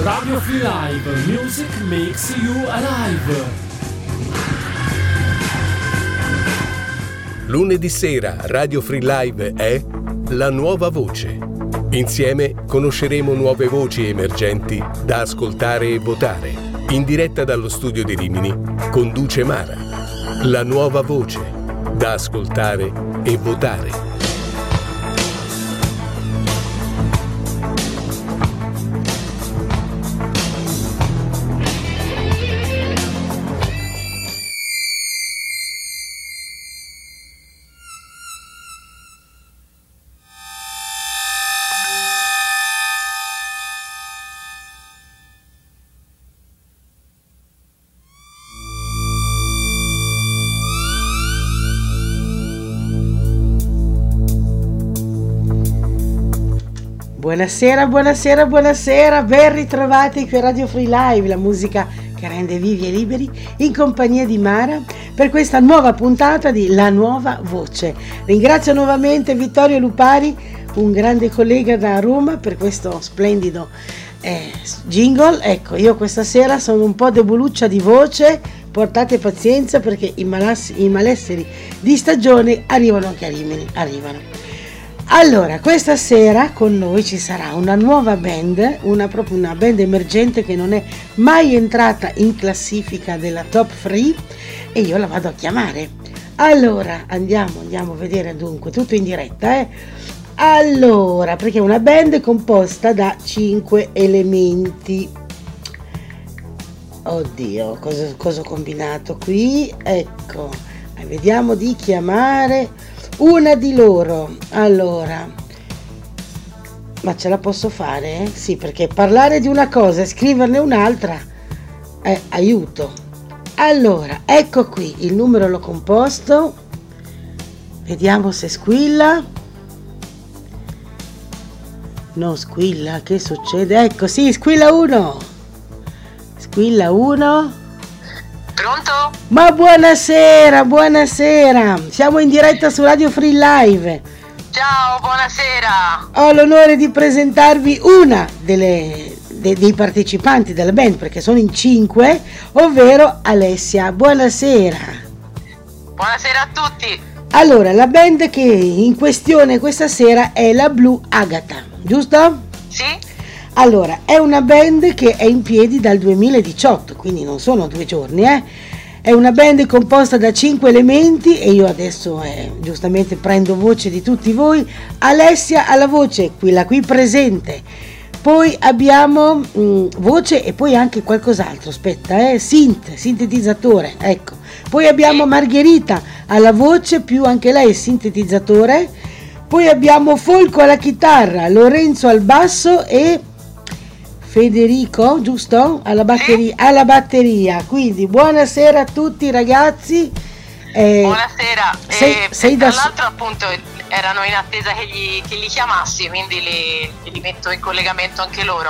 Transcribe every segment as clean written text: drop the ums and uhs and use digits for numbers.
Radio Free Live, music makes you alive. Lunedì sera Radio Free Live è La Nuova Voce. Insieme conosceremo nuove voci emergenti da ascoltare e votare. In diretta dallo studio di Rimini conduce Mara. La Nuova Voce, da ascoltare e votare. Buonasera, ben ritrovati qui a Radio Free Live, la musica che rende vivi e liberi, in compagnia di Mara per questa nuova puntata di La Nuova Voce. Ringrazio nuovamente Vittorio Lupari, un grande collega da Roma, per questo splendido jingle. Ecco, io questa sera sono un po' deboluccia di voce, portate pazienza perché i malesseri di stagione arrivano anche a Rimini, arrivano. Allora, questa sera con noi ci sarà una nuova band, proprio una band emergente che non è mai entrata in classifica della Top 3 e io la vado a chiamare. Allora, andiamo a vedere dunque, tutto in diretta, Allora, perché è una band composta da 5 elementi. Oddio, cosa ho combinato qui? Ecco, vediamo di chiamare una di loro. Allora, ma ce la posso fare? Sì, perché parlare di una cosa e scriverne un'altra è aiuto. Allora, ecco qui, il numero l'ho composto, vediamo se squilla. Non squilla, che succede? Ecco, sì, squilla uno. Pronto? Ma buonasera, siamo in diretta su Radio Free Live. Ciao, buonasera. Ho l'onore di presentarvi una dei partecipanti della band, perché sono in 5, ovvero Alessia. Buonasera. Buonasera a tutti. Allora, la band che in questione questa sera è la Blue Agata, giusto? Sì. Allora, è una band che è in piedi dal 2018, quindi non sono 2 giorni, È una band composta da 5 elementi e io adesso giustamente prendo voce di tutti voi. Alessia alla voce, la qui presente. Poi abbiamo voce e poi anche qualcos'altro, aspetta, sintetizzatore, ecco. Poi abbiamo Margherita alla voce, più anche lei sintetizzatore. Poi abbiamo Folco alla chitarra, Lorenzo al basso e Federico, giusto? Alla batteria. Quindi buonasera a tutti ragazzi. Buonasera. Tra l'altro appunto erano in attesa che li chiamassi, quindi li metto in collegamento anche loro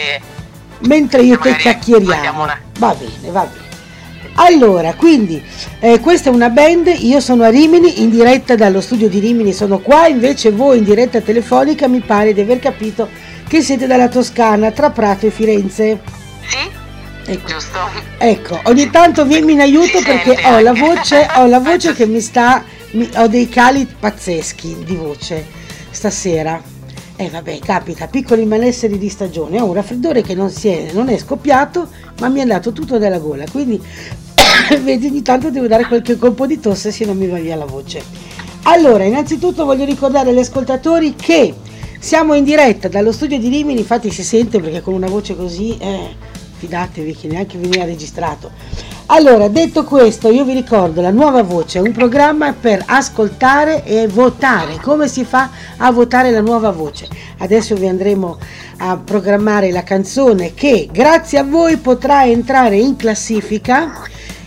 mentre io che chiacchieriamo. Va bene. Allora, quindi questa è una band, io sono a Rimini, in diretta dallo studio di Rimini, sono qua, invece voi in diretta telefonica mi pare di aver capito che siete dalla Toscana, tra Prato e Firenze. Sì, ecco. Giusto. Ecco, ogni tanto vieni in aiuto perché ho la voce che ho dei cali pazzeschi di voce stasera. Vabbè, capita, piccoli malesseri di stagione, ho un raffreddore che non è scoppiato, ma mi è andato tutto dalla gola, quindi vedi, ogni tanto devo dare qualche colpo di tosse se non mi va via la voce. Allora, innanzitutto voglio ricordare agli ascoltatori che siamo in diretta dallo studio di Rimini, infatti si sente perché con una voce così, fidatevi che neanche veniva registrato. Allora, detto questo, io vi ricordo La Nuova Voce, un programma per ascoltare e votare. Come si fa a votare La Nuova Voce? Adesso vi andremo a programmare la canzone che grazie a voi potrà entrare in classifica.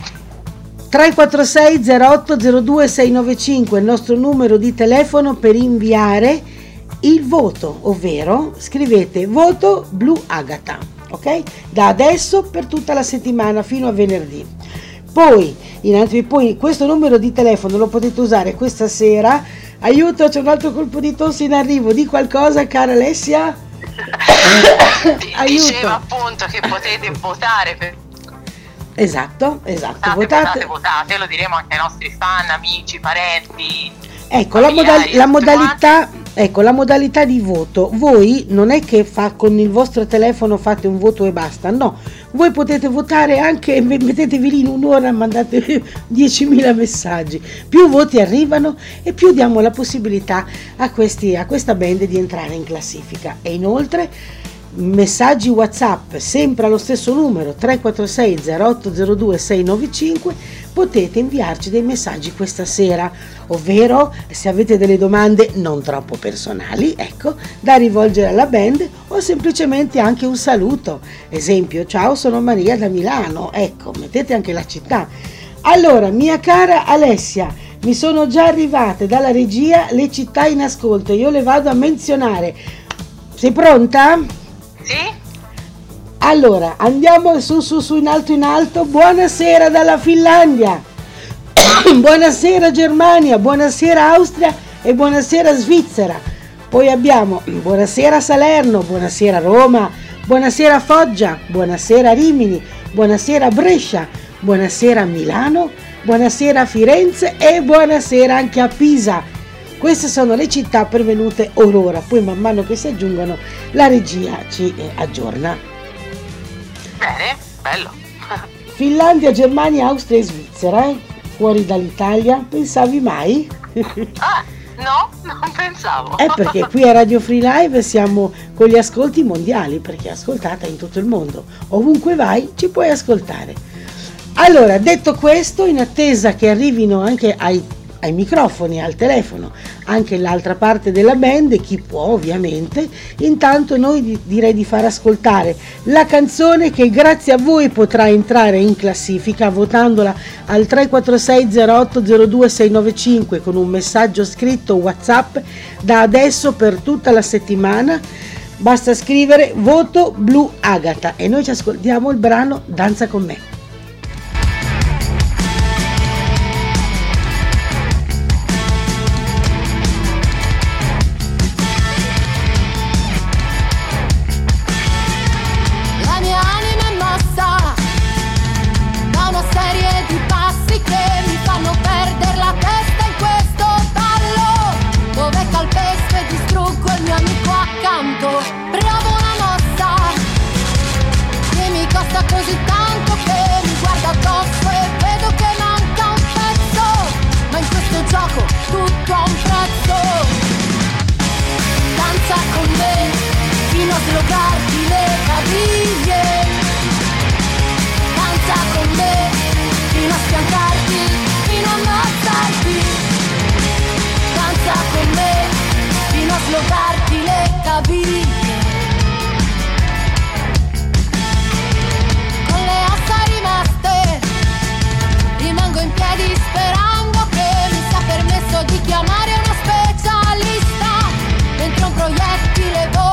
346 08 02 695 il nostro numero di telefono per inviare il voto, ovvero scrivete voto Blue Agata, ok? Da adesso per tutta la settimana fino a venerdì. Poi questo numero di telefono lo potete usare questa sera. Aiuto, c'è un altro colpo di tosse in arrivo, di qualcosa, cara Alessia? Diceva appunto che potete votare per... Esatto, votate, lo diremo anche ai nostri fan, amici, parenti. Ecco, la modalità di voto. Voi non è che con il vostro telefono fate un voto e basta, no. Voi potete votare anche, mettetevi lì in un'ora, mandate 10.000 messaggi. Più voti arrivano e più diamo la possibilità a questa band di entrare in classifica. E inoltre messaggi WhatsApp sempre allo stesso numero 346 0802 695, potete inviarci dei messaggi questa sera, ovvero se avete delle domande non troppo personali, ecco, da rivolgere alla band, o semplicemente anche un saluto, esempio: ciao, sono Maria da Milano, ecco, mettete anche la città. Allora, mia cara Alessia, mi sono già arrivate dalla regia le città in ascolto, io le vado a menzionare. Sei pronta? Sì. Allora, andiamo su in alto. Buonasera dalla Finlandia, buonasera Germania, buonasera Austria e buonasera Svizzera. Poi abbiamo buonasera Salerno, buonasera Roma, buonasera Foggia, buonasera Rimini, buonasera Brescia, buonasera Milano, buonasera Firenze e buonasera anche a Pisa. Queste sono le città pervenute orora, poi man mano che si aggiungono la regia ci aggiorna. Bene, bello. Finlandia, Germania, Austria e Svizzera, fuori dall'Italia, pensavi mai? No, non pensavo. È perché qui a Radio Free Live siamo con gli ascolti mondiali, perché è ascoltata in tutto il mondo. Ovunque vai ci puoi ascoltare. Allora, detto questo, in attesa che arrivino anche ai microfoni, al telefono, anche l'altra parte della band, chi può ovviamente, intanto noi direi di far ascoltare la canzone che grazie a voi potrà entrare in classifica votandola al 346 0802 695 con un messaggio scritto WhatsApp da adesso per tutta la settimana. Basta scrivere voto blu Agata e noi ci ascoltiamo il brano Danza con me. Così tanto che mi guarda addosso e vedo che manca un pezzo, ma in questo gioco tutto ha un prezzo. Danza con me fino a slogarti le caviglie, danza con me fino a schiantarti, fino a ammazzarti, danza con me fino a slogarti le caviglie. Rimango in piedi sperando che mi sia permesso di chiamare uno specialista dentro un proiettile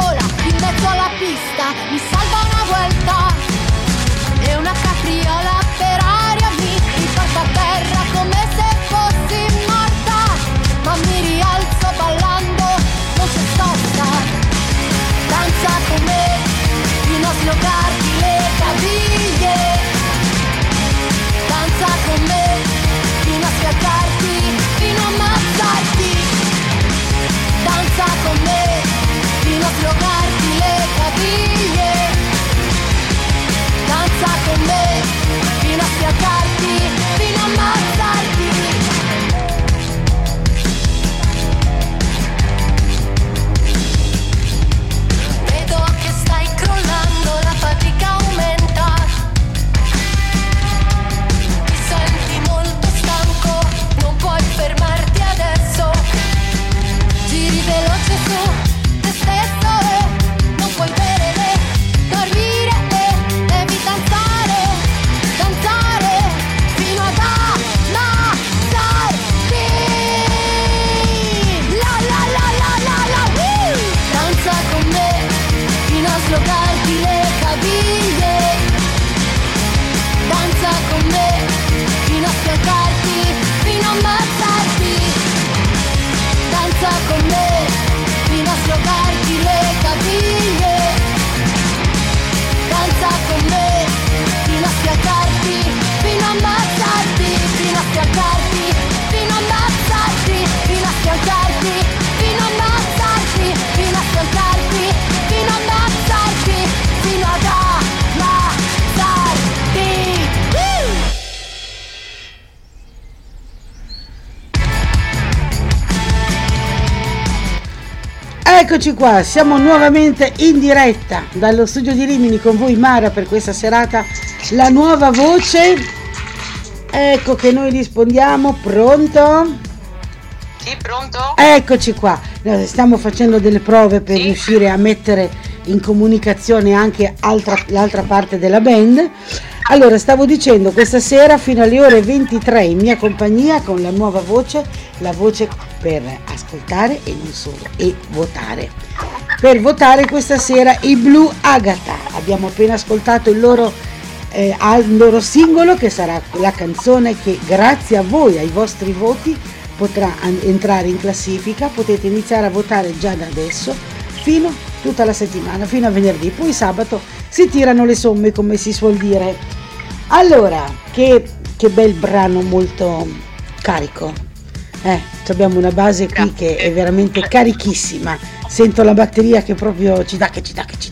Eccoci qua, siamo nuovamente in diretta dallo studio di Rimini con voi Mara per questa serata La Nuova Voce. Ecco che noi rispondiamo, pronto? Sì, pronto? Eccoci qua, stiamo facendo delle prove per riuscire a mettere in comunicazione anche l'altra parte della band. Allora, stavo dicendo, questa sera fino alle ore 23 in mia compagnia con La Nuova Voce, la voce per ascoltare e non solo, e votare. Per votare questa sera i Blue Agatha. Abbiamo appena ascoltato il loro singolo, che sarà la canzone che grazie a voi, ai vostri voti, potrà entrare in classifica. Potete iniziare a votare già da adesso fino tutta la settimana, fino a venerdì. Poi sabato si tirano le somme, come si suol dire. Allora, che bel brano, molto carico. Abbiamo una base qui che è veramente carichissima. Sento la batteria che proprio ci dà.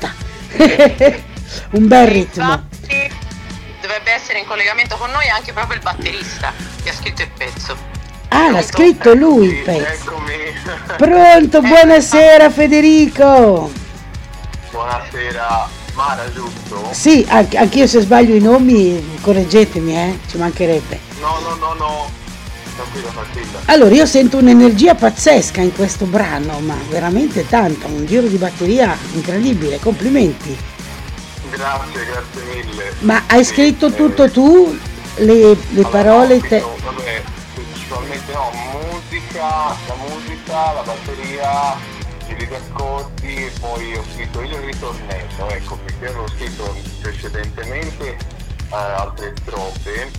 Un bel ritmo. Infatti, dovrebbe essere in collegamento con noi anche proprio il batterista che ha scritto il pezzo. Ah, l'ha scritto lui il pezzo. Eccomi. Pronto, buonasera Federico. Buonasera, Mara, giusto? Sì, anch'io se sbaglio i nomi correggetemi, ci mancherebbe. No, tranquilla. Allora, io sento un'energia pazzesca in questo brano, ma veramente tanta, un giro di batteria incredibile, complimenti. Grazie mille. Ma hai scritto tutto tu? Le parole? Vabbè, principalmente la musica, la batteria, i riascolti, e poi ho scritto io il ritornello, ecco, perché avevo scritto precedentemente altre strofe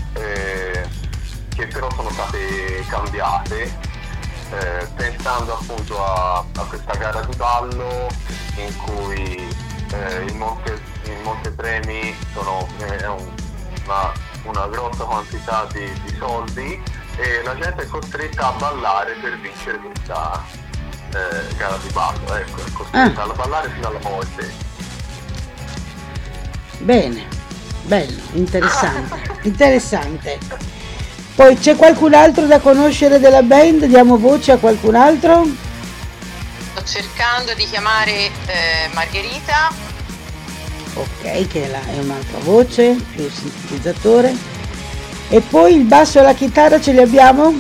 che però sono state cambiate pensando appunto a questa gara di ballo in cui il Monte Premi è una grossa quantità di soldi e la gente è costretta a ballare per vincere questa gara di ballo, ecco, è costretta a ballare fino alla morte. Bene, bello, interessante. Poi c'è qualcun altro da conoscere della band? Diamo voce a qualcun altro? Sto cercando di chiamare Margherita. Ok, che è un'altra voce, più sintetizzatore. E poi il basso e la chitarra ce li abbiamo?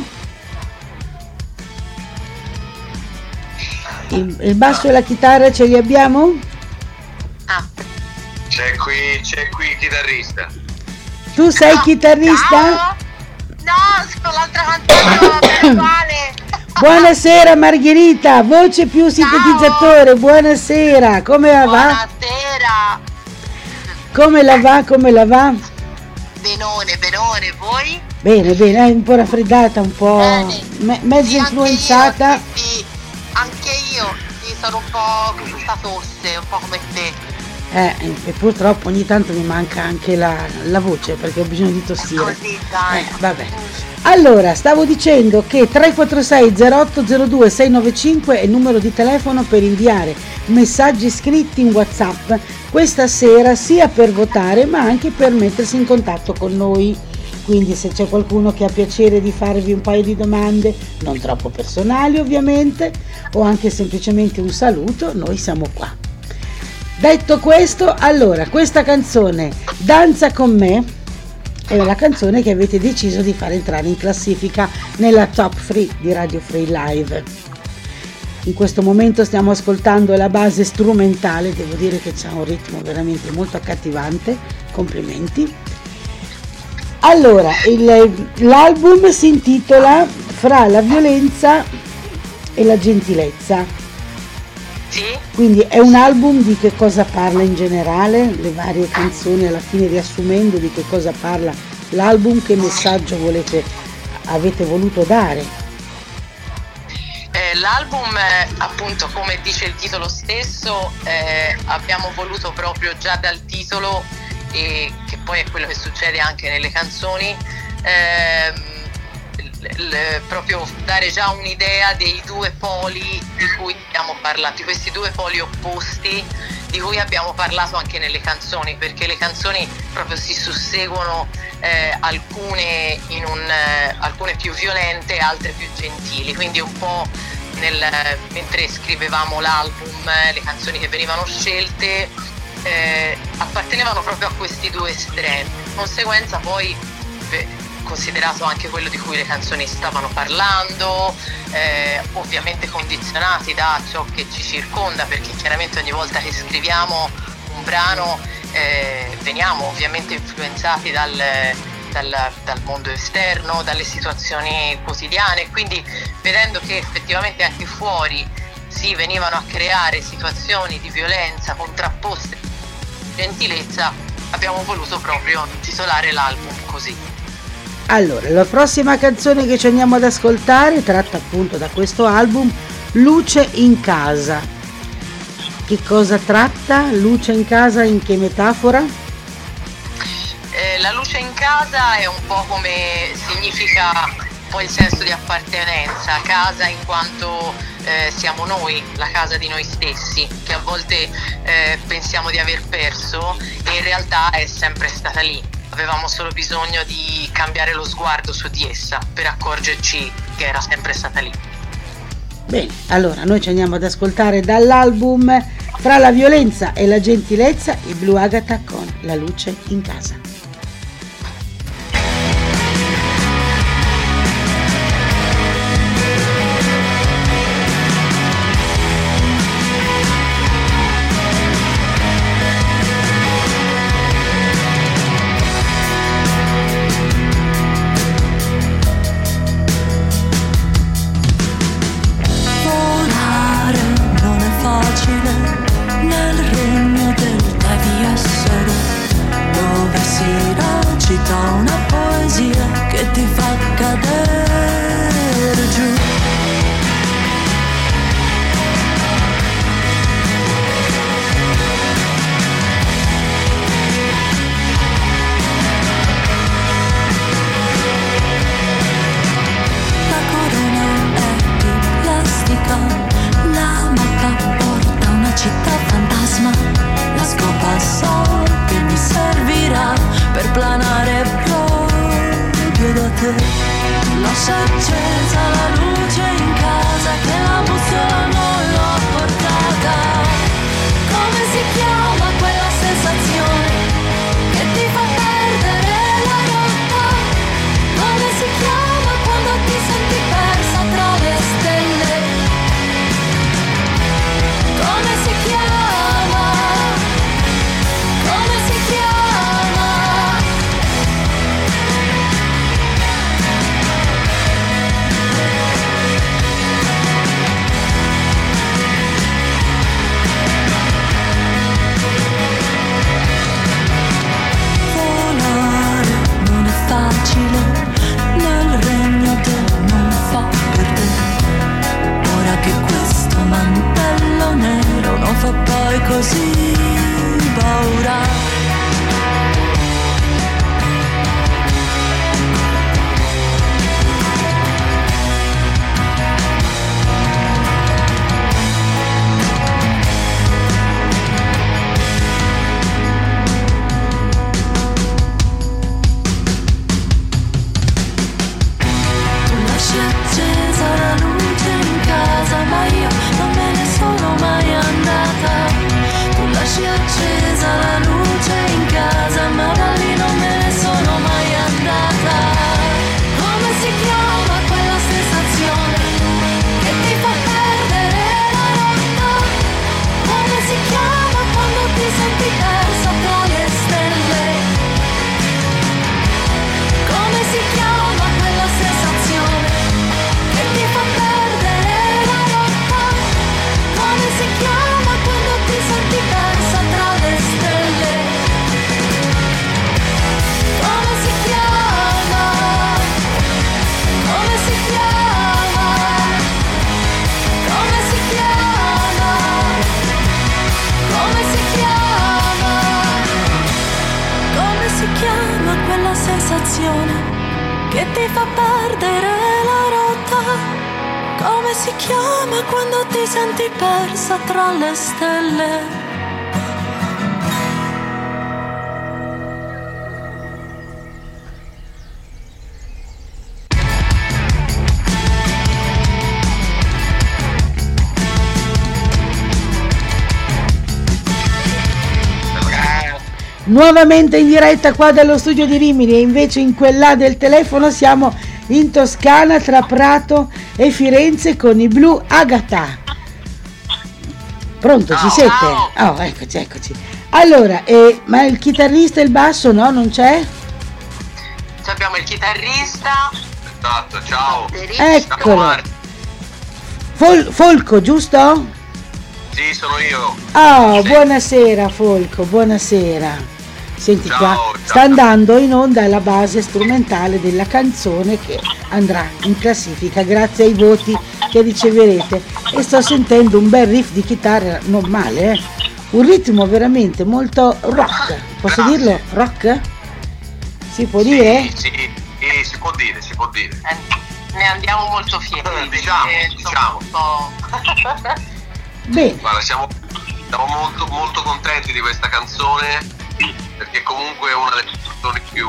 Il basso e la chitarra ce li abbiamo? Ah. C'è qui il chitarrista. Tu sei chitarrista? No, sono l'altra canzone uguale. Buonasera Margherita, voce più sintetizzatore, buonasera, come la va? Buonasera. Come la va? Benone, voi? Bene, è un po' raffreddata, un po' mezzo influenzata. Sì, anche io, sono un po' con questa tosse, un po' come te. E purtroppo ogni tanto mi manca anche la voce perché ho bisogno di tossire. Così, dai. Vabbè. Allora, stavo dicendo che 346 0802 695 è il numero di telefono per inviare messaggi scritti in WhatsApp questa sera, sia per votare ma anche per mettersi in contatto con noi. Quindi se c'è qualcuno che ha piacere di farvi un paio di domande, non troppo personali ovviamente, o anche semplicemente un saluto, noi siamo qua. Detto questo, allora, questa canzone Danza con me è la canzone che avete deciso di far entrare in classifica nella top 3 di Radio Free Live. In questo momento stiamo ascoltando la base strumentale, devo dire che c'ha un ritmo veramente molto accattivante, complimenti. Allora, l'album si intitola Fra la violenza e la gentilezza. Sì? Quindi è un album di che cosa parla in generale, le varie canzoni alla fine riassumendo di che cosa parla l'album, che messaggio avete voluto dare? L'album, appunto, come dice il titolo stesso, abbiamo voluto proprio già dal titolo, e che poi è quello che succede anche nelle canzoni, proprio dare già un'idea dei due poli di cui abbiamo parlato, di questi due poli opposti di cui abbiamo parlato anche nelle canzoni, perché le canzoni proprio si susseguono, alcune più violente, altre più gentili, quindi un po' mentre scrivevamo l'album, le canzoni che venivano scelte appartenevano proprio a questi due estremi. Di conseguenza poi, considerato anche quello di cui le canzoni stavano parlando, ovviamente condizionati da ciò che ci circonda, perché chiaramente ogni volta che scriviamo un brano veniamo ovviamente influenzati dal mondo esterno, dalle situazioni quotidiane, quindi vedendo che effettivamente anche fuori si venivano a creare situazioni di violenza contrapposte a gentilezza, abbiamo voluto proprio titolare l'album così. Allora, la prossima canzone che ci andiamo ad ascoltare, tratta appunto da questo album, Luce in casa. Che cosa tratta? Luce in casa, in che metafora? La luce in casa è un po' come significa poi il senso di appartenenza, casa in quanto siamo noi, la casa di noi stessi, che a volte pensiamo di aver perso e in realtà è sempre stata lì. Avevamo solo bisogno di cambiare lo sguardo su di essa per accorgerci che era sempre stata lì. Bene, allora noi ci andiamo ad ascoltare dall'album Tra la violenza e la gentilezza, i Blu Agata con La luce in casa. Nel regno del devi essere, dove si recita una poesia che ti fa cadere giù. La corona è di plastica, la mappa porta una città fantasma, la scopa so che mi servirà per planare proprio da te. Lascia accesa la luce in casa che la bussola non l'ho portata. Come si chiama quella sensazione che ti fa perdere la rotta? Come si chiama quando ti senti persa tra le stelle? Come si chiama? Come si chiama? Volare non è facile nel regno del non fa per te. Ora che questo mantello nero non fa poi così paura. Tu lasci accesa la luce in casa, ma io non me ne sono mai andata. Tu lasci accesa la luce in casa, ma da lì non me ne sono mai andata. Come si chiama quella sensazione che ti fa perdere la rotta? Come si chiama quando ti senti persa tra le stelle? Come si chiama quella sensazione che ti fa perdere la rotta? Come si chiama quando ti senti persa tra le stelle? Come si chiama? Come si chiama? Come si chiama? Come si chiama? Come si chiama quella sensazione che ti fa perdere la rotta? Come si chiama quando ti senti persa tra le stelle? nuovamente in diretta qua dallo studio di Rimini, e invece in quella del telefono siamo in Toscana tra Prato e Firenze con i Blu Agata. Pronto, ci siete? Oh, eccoci. Allora, ma il chitarrista e il basso no? Non c'è? Abbiamo il chitarrista. Esatto, ciao. Eccolo. Folco, giusto? Sì, sono io. Oh, buonasera Folco, buonasera. Senti, Ciao, qua ciao. sta andando in onda la base strumentale della canzone che andrà in classifica grazie ai voti che riceverete, e sto sentendo un bel riff di chitarra, non male, un ritmo veramente molto rock. Posso Grazie. dirlo? Rock? Si può dire? Sì, si può dire. Ne andiamo molto fieri. Diciamo. Bene. Guarda, siamo molto, molto contenti di questa canzone, perché comunque è una delle canzoni più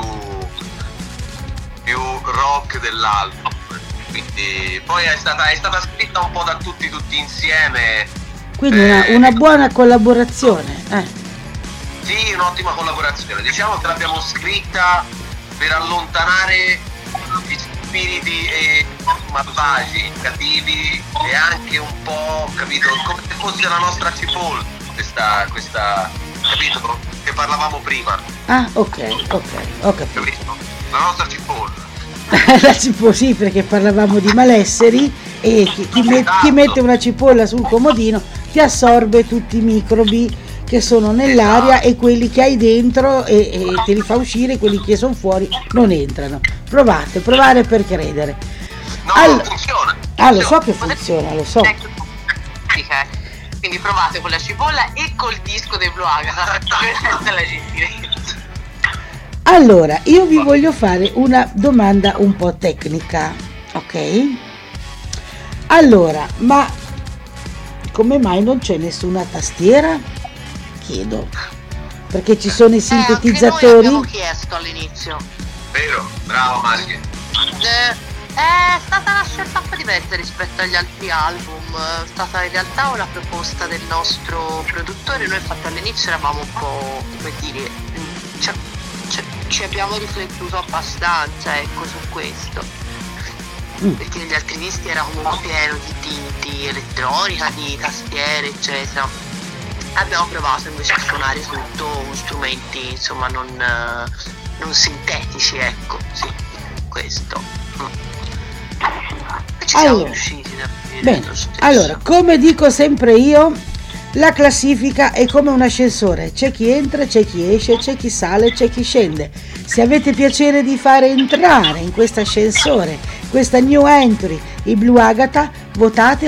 rock dell'album. Quindi poi è stata scritta un po' da tutti insieme. Quindi una buona collaborazione. Sì, un'ottima collaborazione. Diciamo che l'abbiamo scritta per allontanare gli spiriti malvagi, cattivi, e anche un po', capito, come se fosse la nostra cipolla, questa capito, che parlavamo prima. Ah, ok, ho capito. Capito? La nostra cipolla. La cipolla, sì, perché parlavamo di malesseri, e chi mette una cipolla sul comodino ti assorbe tutti i microbi che sono nell'aria, e quelli che hai dentro e te li fa uscire, quelli che sono fuori non entrano. Provare per credere. No, funziona. Lo so che funziona, lo so. Quindi provate con la cipolla e col disco dei Blu Agata. Questa è la gentilezza. Allora, io vi voglio fare una domanda un po' tecnica, ok? Allora, ma come mai non c'è nessuna tastiera? Chiedo. Perché ci sono i sintetizzatori? Noi abbiamo chiesto all'inizio. Vero, bravo Mario. È stata una scelta un po' diversa rispetto agli altri album. È stata in realtà una proposta del nostro produttore. Noi infatti all'inizio eravamo un po', come dire, ci abbiamo riflettuto abbastanza, ecco, su questo, perché negli altri dischi era comunque pieno di elettronica, di tastiere, eccetera. Abbiamo provato invece a suonare tutto con strumenti, insomma, non sintetici, ecco, sì, questo. E ci siamo riusciti da Bene, allora, come dico sempre io, la classifica è come un ascensore: c'è chi entra, c'è chi esce, c'è chi sale, c'è chi scende. Se avete piacere di fare entrare in questo ascensore, questa new entry, i Blu Agata, votate.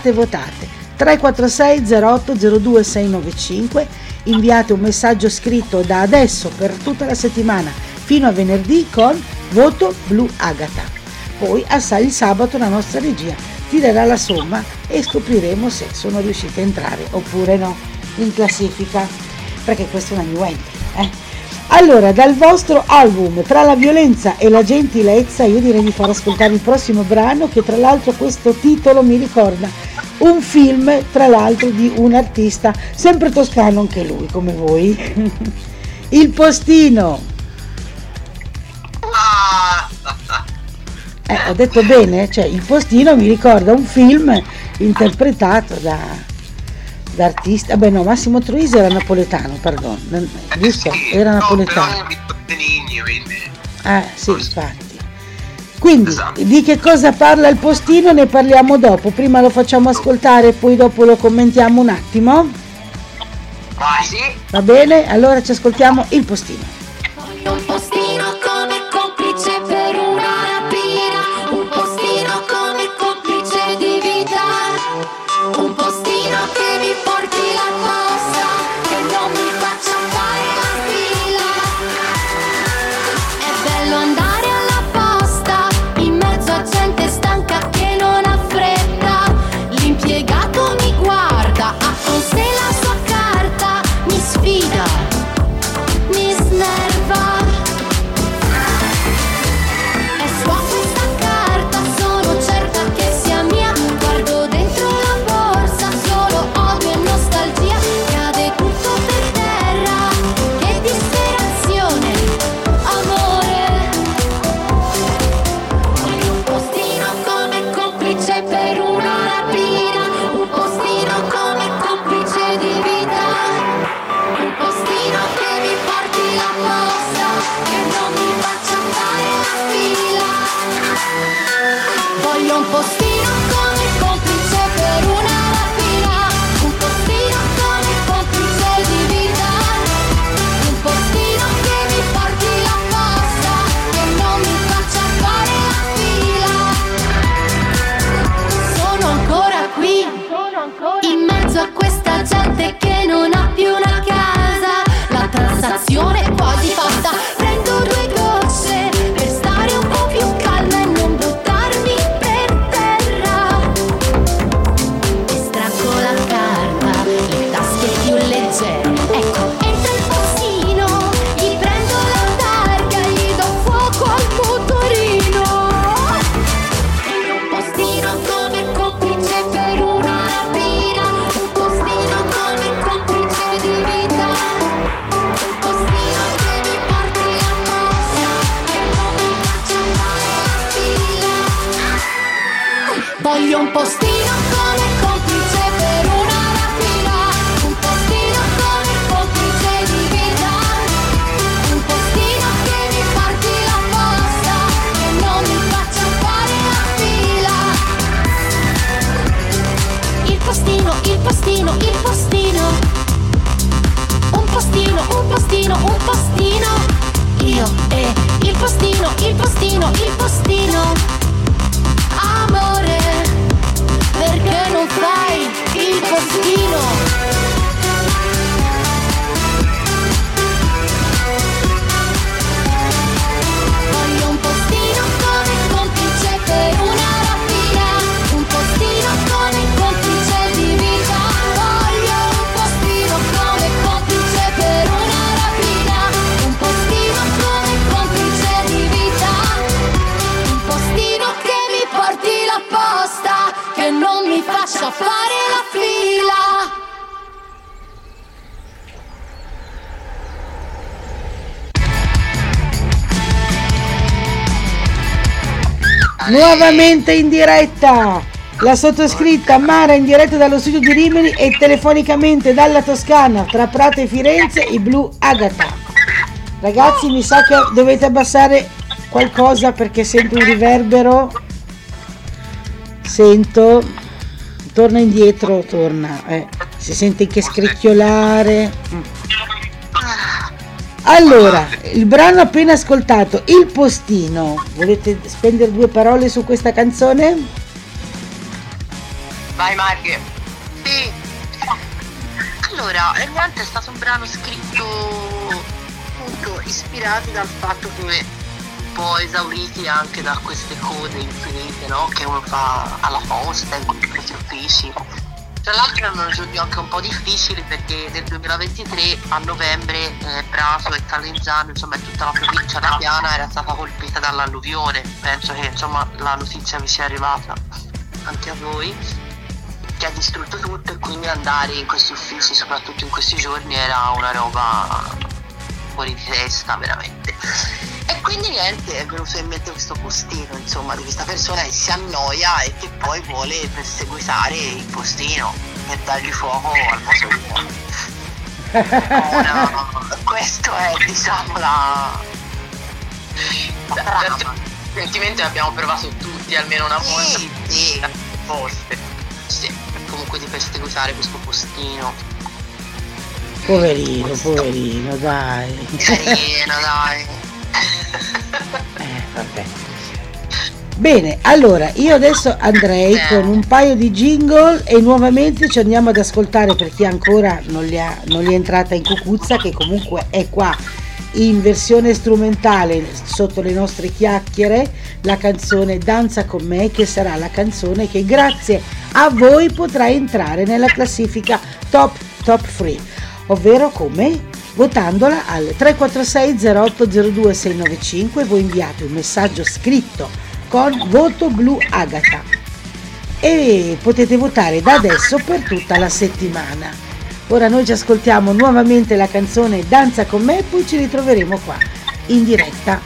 346 08 02 695, inviate un messaggio scritto da adesso per tutta la settimana fino a venerdì con voto Blu Agata. Poi il sabato la nostra regia tirerà la somma e scopriremo se sono riuscite a entrare oppure no in classifica, perché questa è una new entry. Allora, dal vostro album Tra la violenza e la gentilezza, io direi di far ascoltare il prossimo brano, che tra l'altro questo titolo mi ricorda un film, tra l'altro, di un artista sempre toscano anche lui come voi. Il Postino. Ho detto bene? Cioè, Il Postino mi ricorda un film interpretato da artista. Beh, no, Massimo Troisi era napoletano, perdono, giusto? Era napoletano. Sì, infatti. Quindi, esatto. Di che cosa parla Il Postino ne parliamo dopo. Prima lo facciamo ascoltare e poi dopo lo commentiamo un attimo. Sì. Va bene? Allora ci ascoltiamo Il Postino. Un postino come complice per una rapina, un postino come complice di vita, un postino che mi porti la posta, che non mi faccia fare la fila. È bello andare alla posta in mezzo a gente stanca che non ha fretta. L'impiegato mi guarda, ha con sé la sua carta, mi sfida, mi snella. Voglio un postino come complice per una rapina, un postino come complice di vita, un postino che mi porti la posta e non mi faccia fare la fila. Il postino, il postino, il postino, un postino, un postino, un postino, io e il postino, il postino, il postino. Amore, perché non fai il postino? Voglio un postino come complice per una rapina, un postino come complice di vita. Voglio un postino come complice per una rapina, un postino come complice di vita, un postino che mi porti la posta, che non mi faccia fare la fila. Nuovamente in diretta la sottoscritta Mara in diretta dallo studio di Rimini e telefonicamente dalla Toscana tra Prato e Firenze i Blu Agata. Ragazzi, mi sa che dovete abbassare qualcosa perché sento un riverbero. Sento, torna indietro, si sente che scricchiolare. Allora, il brano appena ascoltato, Il postino. Volete spendere due parole su questa canzone? Vai Marghe. Sì. Allora, niente, è stato un brano scritto appunto ispirati dal fatto che un po' esauriti anche da queste code infinite, no? Che uno fa alla posta, in questi uffici. Tra l'altro erano giorni anche un po' difficili perché nel 2023 a novembre Prato e Calenzano, insomma tutta la provincia lapiana era stata colpita dall'alluvione. Penso che insomma la notizia vi sia arrivata anche a voi, che ha distrutto tutto, e quindi andare in questi uffici, soprattutto in questi giorni, era una roba fuori di testa veramente. E quindi niente, è venuto in mente questo postino, insomma, di questa persona che si annoia e che poi vuole perseguitare il postino per dargli fuoco al vaso di fuoco. Questo è, diciamo, la sentimento che abbiamo provato tutti almeno una volta. Sì. Forse. Sì, comunque di perseguitare questo postino. Poverino, dai. Carino, dai. Vabbè. Bene, allora io adesso andrei con un paio di jingle e nuovamente ci andiamo ad ascoltare, per chi ancora non gli è entrata in cucuzza, che comunque è qua in versione strumentale sotto le nostre chiacchiere, la canzone Danza con me, che sarà la canzone che grazie a voi potrà entrare nella classifica top 3, ovvero come? Votandola al 346 08 02 695. Voi inviate un messaggio scritto con voto Blu Agata e potete votare da adesso per tutta la settimana. Ora noi ci ascoltiamo nuovamente la canzone Danza con me e poi ci ritroveremo qua in diretta.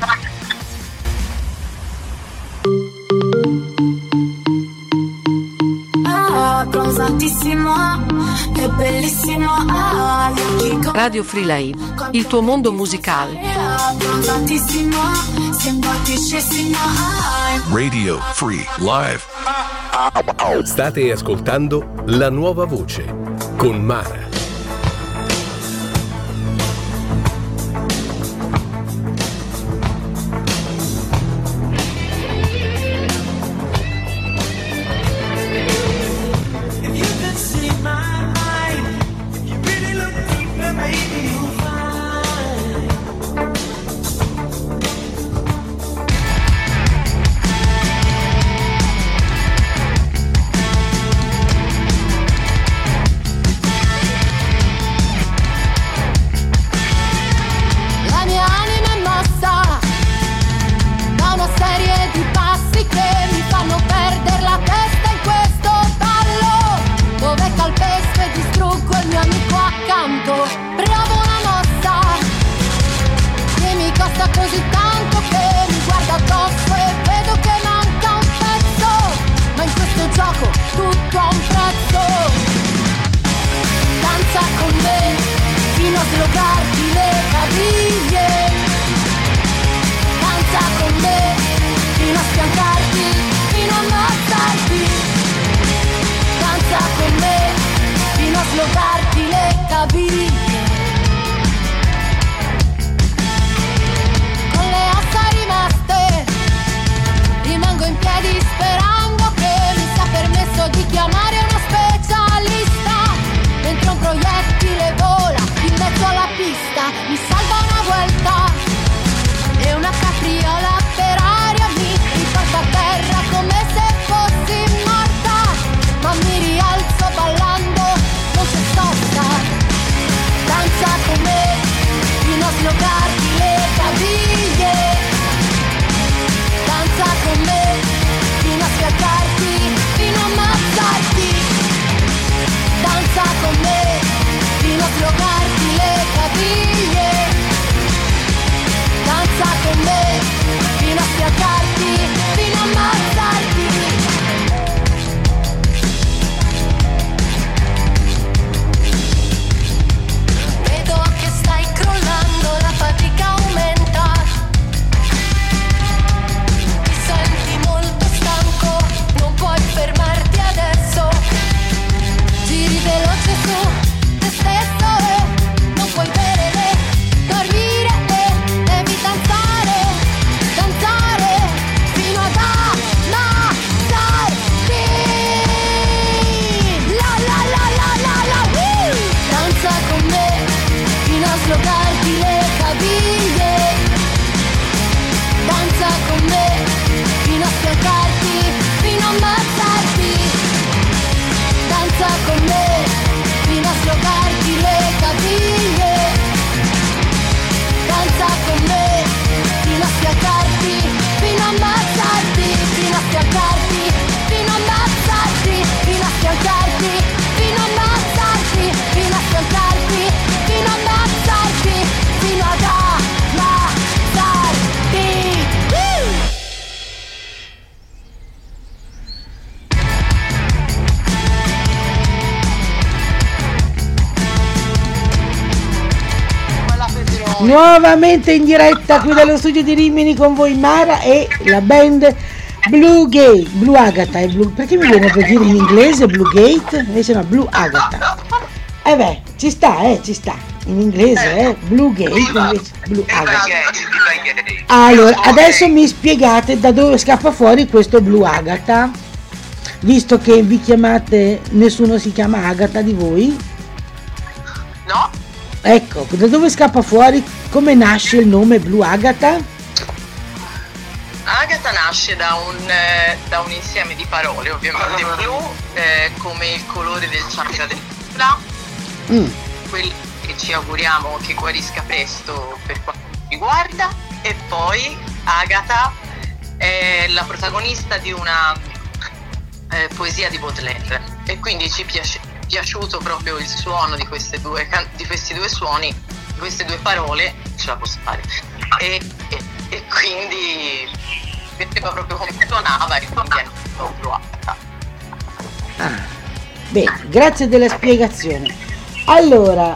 È bellissimo. Radio Free Live, il tuo mondo musicale. Radio Free Live. State ascoltando La Nuova Voce con Mara. Distruggo il mio amico accanto, provo una slogarti le caviglie. Danza con me fino a sfiancarti, fino a ammazzarti. Danza con me fino a slogarti le caviglie. Con le ossa rimaste rimango in piedi sperando che mi sia permesso di chiamare uno specialista. Mentre un proiettile vola in mezzo alla pista, mi salva una vuelta e una capriola per aria mi riporta a terra come se fossi morta. Ma mi rialzo ballando, non c'è sosta. Danza con me fino a slogarti le caviglie. Danza con me fino a sfiaccarti, fino a ammazzarti. Danza con me fino a slogarti le caviglie. Danza con me fino a sfiaccarti, fino a ammazzarti. Vedo che stai crollando, la fatica aumenta. Ti senti molto stanco, non puoi fermarti adesso. Giri veloce su te stesso e non puoi bere né dormire e devi danzare, danzare fino ad ammazzarti. La la la la la la danza con me fino a slogarti le caviglie. Danza con me fino a sfiaccarti, fino a ammazzarti. Danza con me fino a slogarti le caviglie. Danza con me fino a sfiaccarti, fino a ammazzarti, fino a sfiaccarti, fino a ammazzarti, fino a sfiaccarti, fino a ammazzarti, fino a sfiaccarti, fino a ammazzarti, fino ad ammazzarti. Nuovamente in diretta qui dallo studio di Rimini con voi Mara e la band Blue Gate, Blue Agata e Blue, perché mi viene per dire in inglese Blue Gate? Invece no, Blue Agata. Beh, ci sta, in inglese Blue Gate, invece Blue Agata. Allora, adesso mi spiegate da dove scappa fuori questo Blue Agata, visto che vi chiamate, nessuno si chiama Agata di voi? No? Ecco, da dove scappa fuori, come nasce il nome Blue Agata? Agata nasce da un insieme di parole, ovviamente blu come il colore del chakra del chakra, quelli che ci auguriamo che guarisca presto per quanto riguarda, e poi Agata è la protagonista di una poesia di Baudelaire e quindi ci è piaciuto proprio il suono di questi due suoni, di queste due parole, ce la posso fare, e quindi vedeva proprio come suonava e quindi l'ho trovata. Bene, grazie della spiegazione. Allora,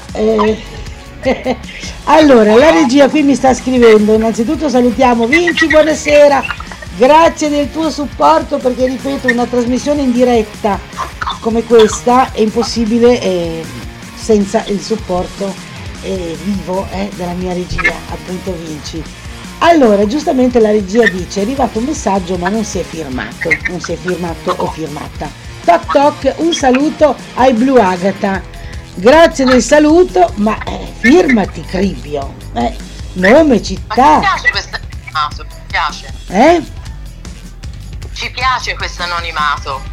la regia qui mi sta scrivendo. Innanzitutto salutiamo Vinci, buonasera, grazie del tuo supporto, perché ripeto, una trasmissione in diretta come questa è impossibile senza il supporto vivo della mia regia, appunto Vinci. Allora, giustamente la regia dice: è arrivato un messaggio ma non si è firmato o firmata. Toc toc, un saluto ai Blue Agata. Grazie del saluto, ma firmati Cribio. Nome, città. Ma ci piace questo anonimato, ci piace. Ci piace questo anonimato.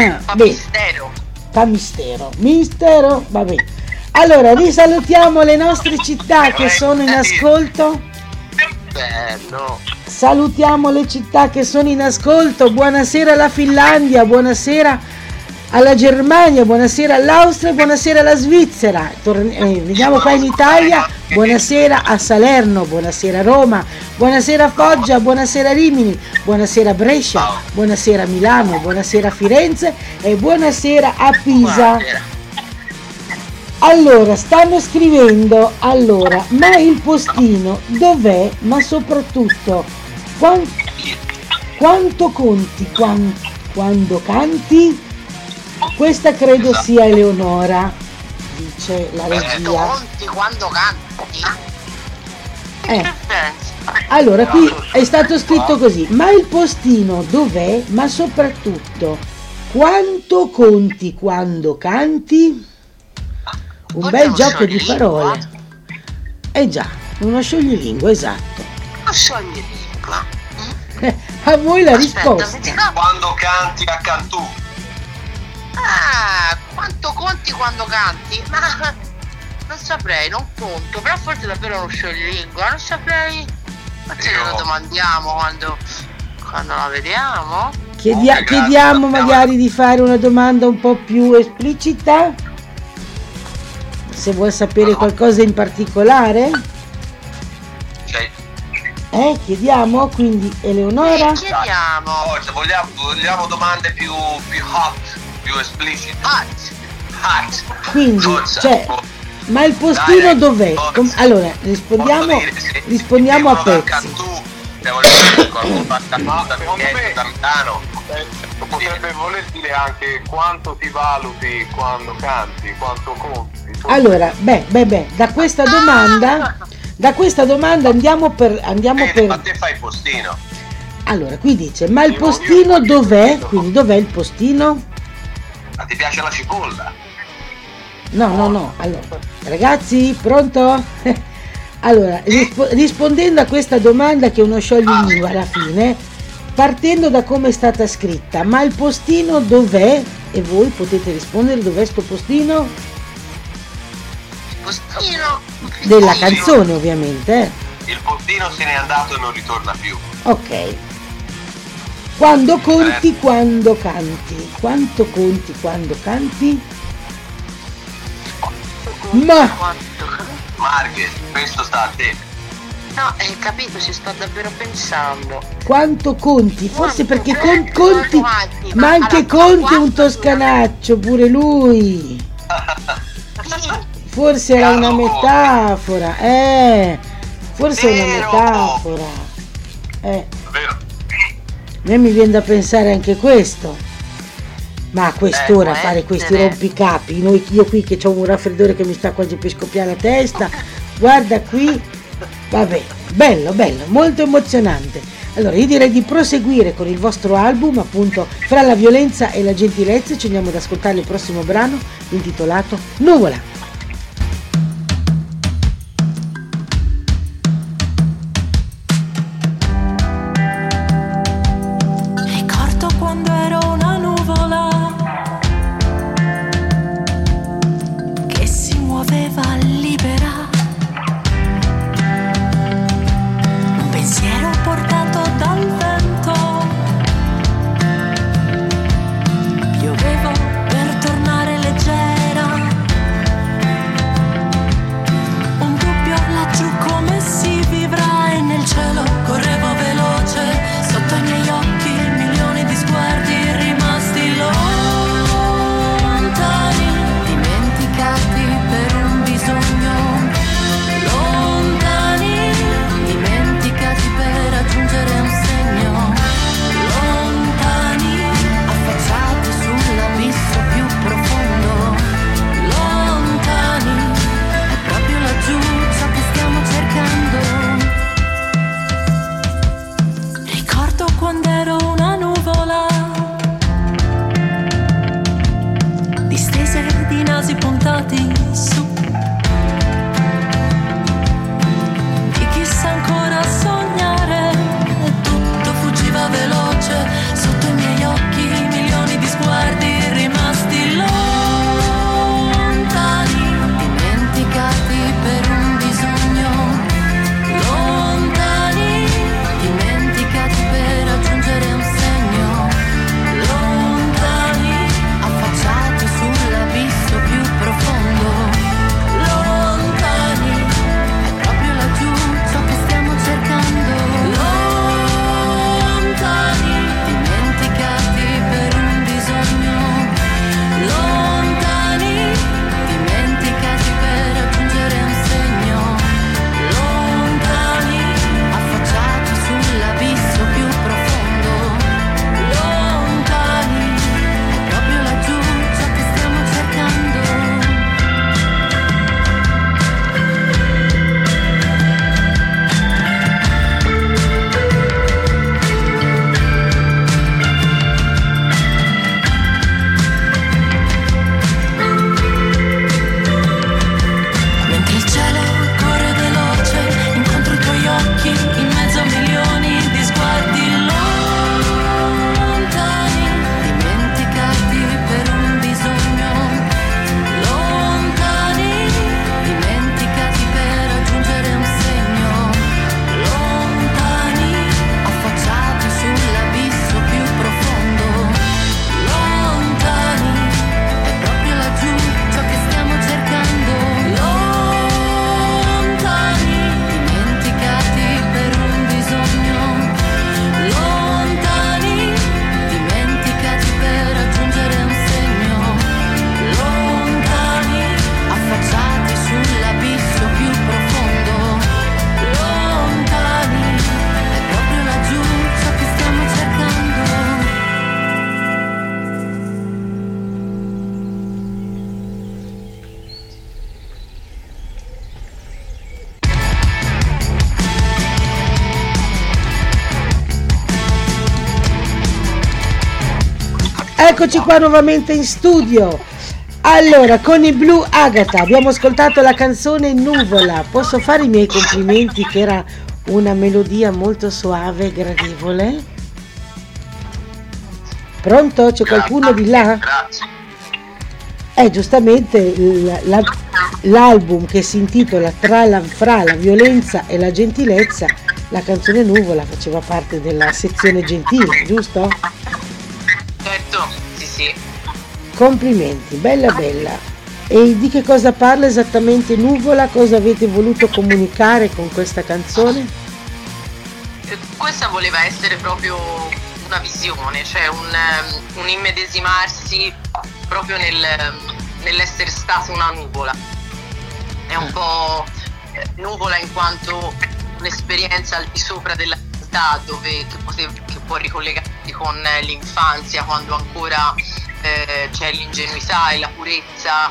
Fa mistero, va bene. Allora, risalutiamo le nostre città che sono in ascolto. Bello. Salutiamo le città che sono in ascolto. Buonasera alla Finlandia, buonasera alla Germania, buonasera all'Austria, buonasera alla Svizzera. Veniamo qua in Italia. Buonasera a Salerno, buonasera a Roma, buonasera a Foggia, buonasera a Rimini, buonasera a Brescia, buonasera a Milano, buonasera a Firenze e buonasera a Pisa. Allora, stanno scrivendo, allora, ma il postino dov'è? Ma soprattutto, quanto conti quando canti? Questa credo sia Eleonora, dice la regia. Conti quando canti? Che pensi? Allora, qui è stato scritto così, ma il postino dov'è? Ma soprattutto, quanto conti quando canti? Un bel gioco di parole. Già, uno scioglilingua, esatto. Uno scioglilingua. A voi la risposta. Quando canti a Cantù. Quanto conti quando canti? Ma non saprei, non conto, però forse è davvero uno scioglilingua, non saprei. Ma ce lo domandiamo quando la vediamo? Chiediamo magari di fare una domanda un po' più esplicita, se vuoi sapere qualcosa in particolare. Chiediamo, quindi Eleonora. Chiediamo. Forza, vogliamo domande più hot, più esplicite. Hot. Quindi, ma il postino dov'è? Allora, rispondiamo a pezzi. Potrebbe voler dire anche quanto ti valuti quando canti, quanto conti. Allora, da questa domanda andiamo per Ma te fai il postino. Allora, qui dice, ma il postino dov'è? Quindi dov'è il postino? Ma ti piace la cipolla? No. Allora, ragazzi, pronto? Allora, rispondendo a questa domanda, che è uno scioglilingua alla fine, partendo da come è stata scritta, ma il postino dov'è? E voi potete rispondere dov'è sto postino? Il postino Della canzone, ovviamente. Il postino se n'è andato e non ritorna più. Ok. Quando conti quando canti? Quanto conti quando canti? Ma Marghe, questo sta a te. No, capito, ci sto davvero pensando. quanto conti? Forse perché conti, ma anche Conti è un toscanaccio, pure lui. Forse era una metafora, forse è una metafora. Vero. A me mi viene da pensare anche questo. Ma a quest'ora fare questi rompicapi, io qui che ho un raffreddore che mi sta quasi per scoppiare la testa, guarda qui, vabbè, bello, molto emozionante. Allora io direi di proseguire con il vostro album, appunto, Fra la violenza e la gentilezza. Ci andiamo ad ascoltare il prossimo brano intitolato Nuvola. Eccoci qua nuovamente in studio. Allora, con i Blu Agata abbiamo ascoltato la canzone Nuvola. Posso fare i miei complimenti che era una melodia molto soave e gradevole? Pronto? C'è qualcuno di là? Grazie. Giustamente l'album che si intitola Fra la violenza e la gentilezza, la canzone Nuvola faceva parte della sezione gentile, giusto? Certo, sì. Complimenti, bella. E di che cosa parla esattamente Nuvola? Cosa avete voluto comunicare con questa canzone? Questa voleva essere proprio una visione, cioè un immedesimarsi proprio nell'essere stato una nuvola. È un po' nuvola in quanto un'esperienza al di sopra della realtà, che può ricollegarsi con l'infanzia, quando ancora c'è l'ingenuità e la purezza,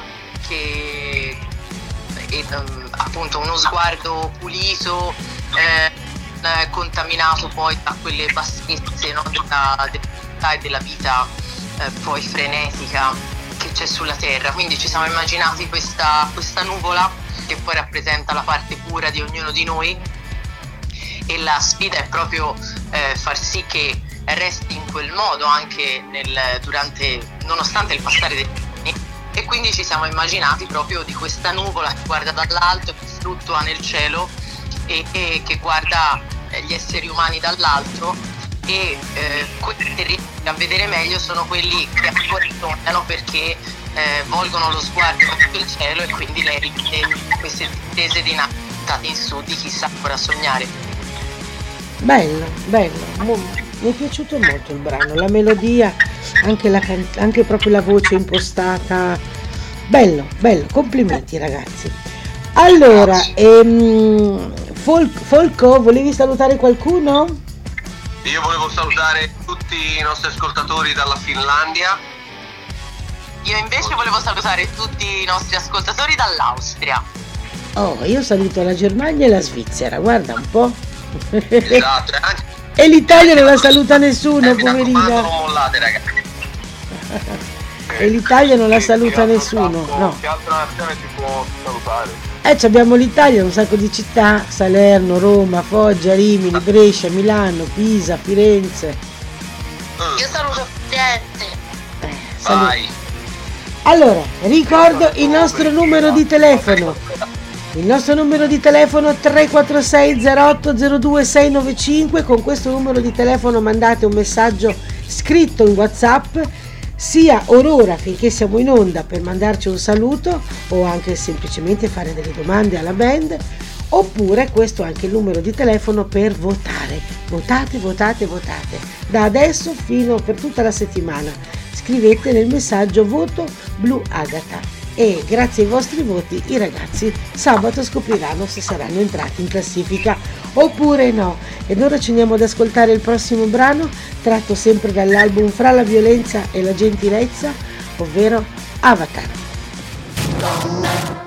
appunto uno sguardo pulito, contaminato poi da quelle bassezze, no, della realtà e della vita poi frenetica che c'è sulla terra. Quindi ci siamo immaginati questa nuvola che poi rappresenta la parte pura di ognuno di noi, e la sfida è proprio far sì che resti in quel modo anche nonostante il passare degli anni. E quindi ci siamo immaginati proprio di questa nuvola che guarda dall'alto, che fluttua nel cielo e che guarda gli esseri umani dall'alto, e quelli che riescono a vedere meglio sono quelli che ancora sognano, perché volgono lo sguardo verso il cielo, e quindi lei rivede queste tese di stati in su di chi sa ancora sognare. Bello, mi è piaciuto molto il brano, la melodia, anche proprio la voce impostata, bello, complimenti ragazzi. Allora, Folco, volevi salutare qualcuno? Io volevo salutare tutti i nostri ascoltatori dalla Finlandia. Io invece volevo salutare tutti i nostri ascoltatori dall'Austria. Oh, io saluto la Germania e la Svizzera, guarda un po'. Esatto. E l'Italia non la saluta nessuno, mi raccomando, poverina. non mollate, ragazzi. E l'Italia non la saluta nessuno, no. Che altra nazione si può salutare? Abbiamo l'Italia, un sacco di città: Salerno, Roma, Foggia, Rimini, Brescia, Milano, Pisa, Firenze. Io saluto Firenze. Vai. Allora, ricordo il nostro numero di telefono. Il nostro numero di telefono 346 08 02 695. Con questo numero di telefono mandate un messaggio scritto in WhatsApp, sia ora finché siamo in onda, per mandarci un saluto o anche semplicemente fare delle domande alla band, oppure questo è anche il numero di telefono per votare. Votate da adesso fino per tutta la settimana. Scrivete nel messaggio voto Blu Agata, e grazie ai vostri voti i ragazzi sabato scopriranno se saranno entrati in classifica oppure no. Ed ora ci andiamo ad ascoltare il prossimo brano, tratto sempre dall'album Fra la violenza e la gentilezza, ovvero Avatar. Donna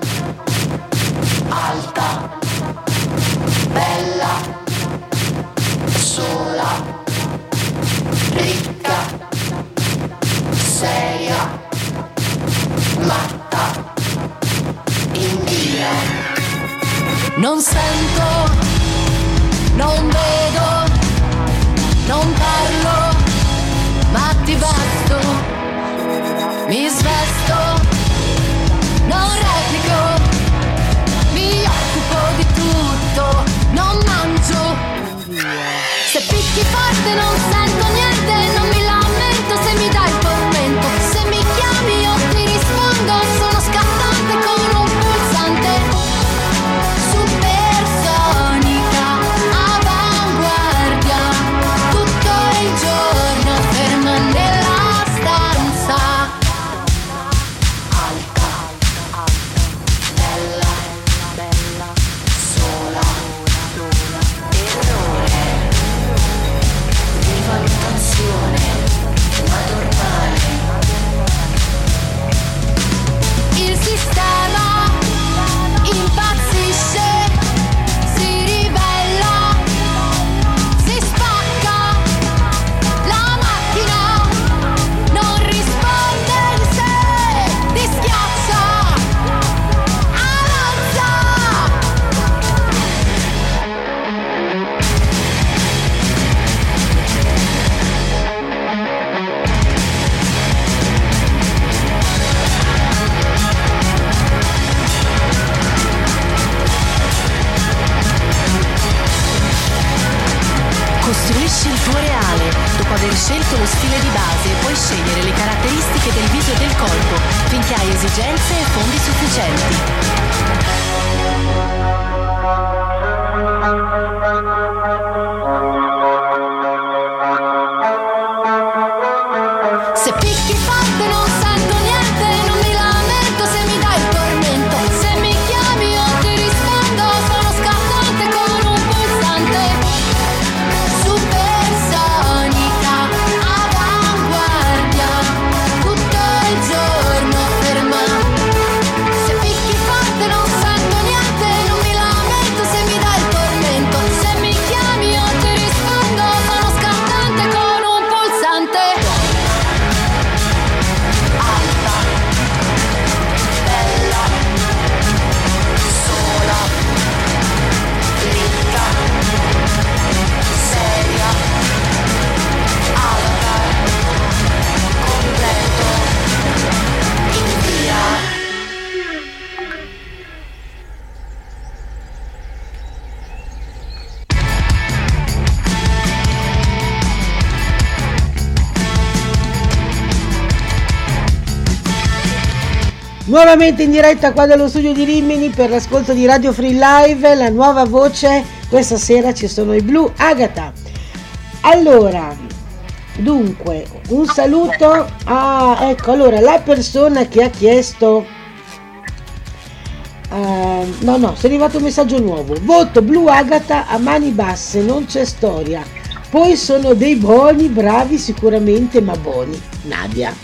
alta, bella, sola, ricca, seria, matta, India. Non sento, non vedo, non parlo, ma ti basto. Mi svesto, non replico, mi occupo di tutto, non mangio. Se picchi forte non sento niente, non mi lamento se mi dai il tormento. Se mi chiami io ti rispondo, sono scattante con un pulsante. Supersonica, avanguardia. Dopo aver scelto lo stile di base, puoi scegliere le caratteristiche del viso e del corpo, finché hai esigenze e fondi sufficienti. Se picchi forte non sento niente, non mi lamento se mi dai il tormento. Se mi chiami io ti rispondo, sono scattante con un pulsante. Supersonica, avanguardia, tutto il giorno ferma. Se picchi forte non sento niente, non mi lamento se mi dai il tormento. Se mi chiami io ti rispondo, sono scattante con un pulsante. Alta, bella, sola, ricca, seria, avatar, completo, in via. Nuovamente in diretta qua dallo studio di Rimini per l'ascolto di Radio Free Live, la nuova voce. Questa sera ci sono i Blu Agata. Allora, dunque, un saluto ecco, allora, la persona che ha chiesto no, è arrivato un messaggio nuovo. Voto Blu Agata a mani basse, non c'è storia. Poi sono dei buoni, bravi sicuramente, ma buoni. Nadia.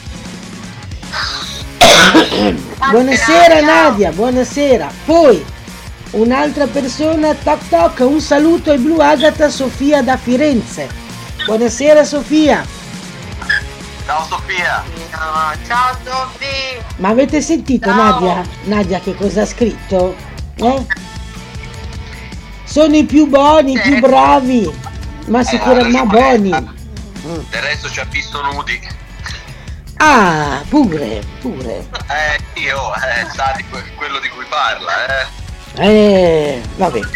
Buonasera Nadia, buonasera. Poi un'altra persona, toc toc, un saluto ai Blu Agata, Sofia da Firenze. Buonasera Sofia. Ciao Sofia. Ciao Sofì. Ma avete sentito Nadia che cosa ha scritto? Sono i più buoni, i più bravi, ma sicuramente buoni. Del resto ci ha visto nudi. Ah, pure. Sa di quello di cui parla, Vabbè.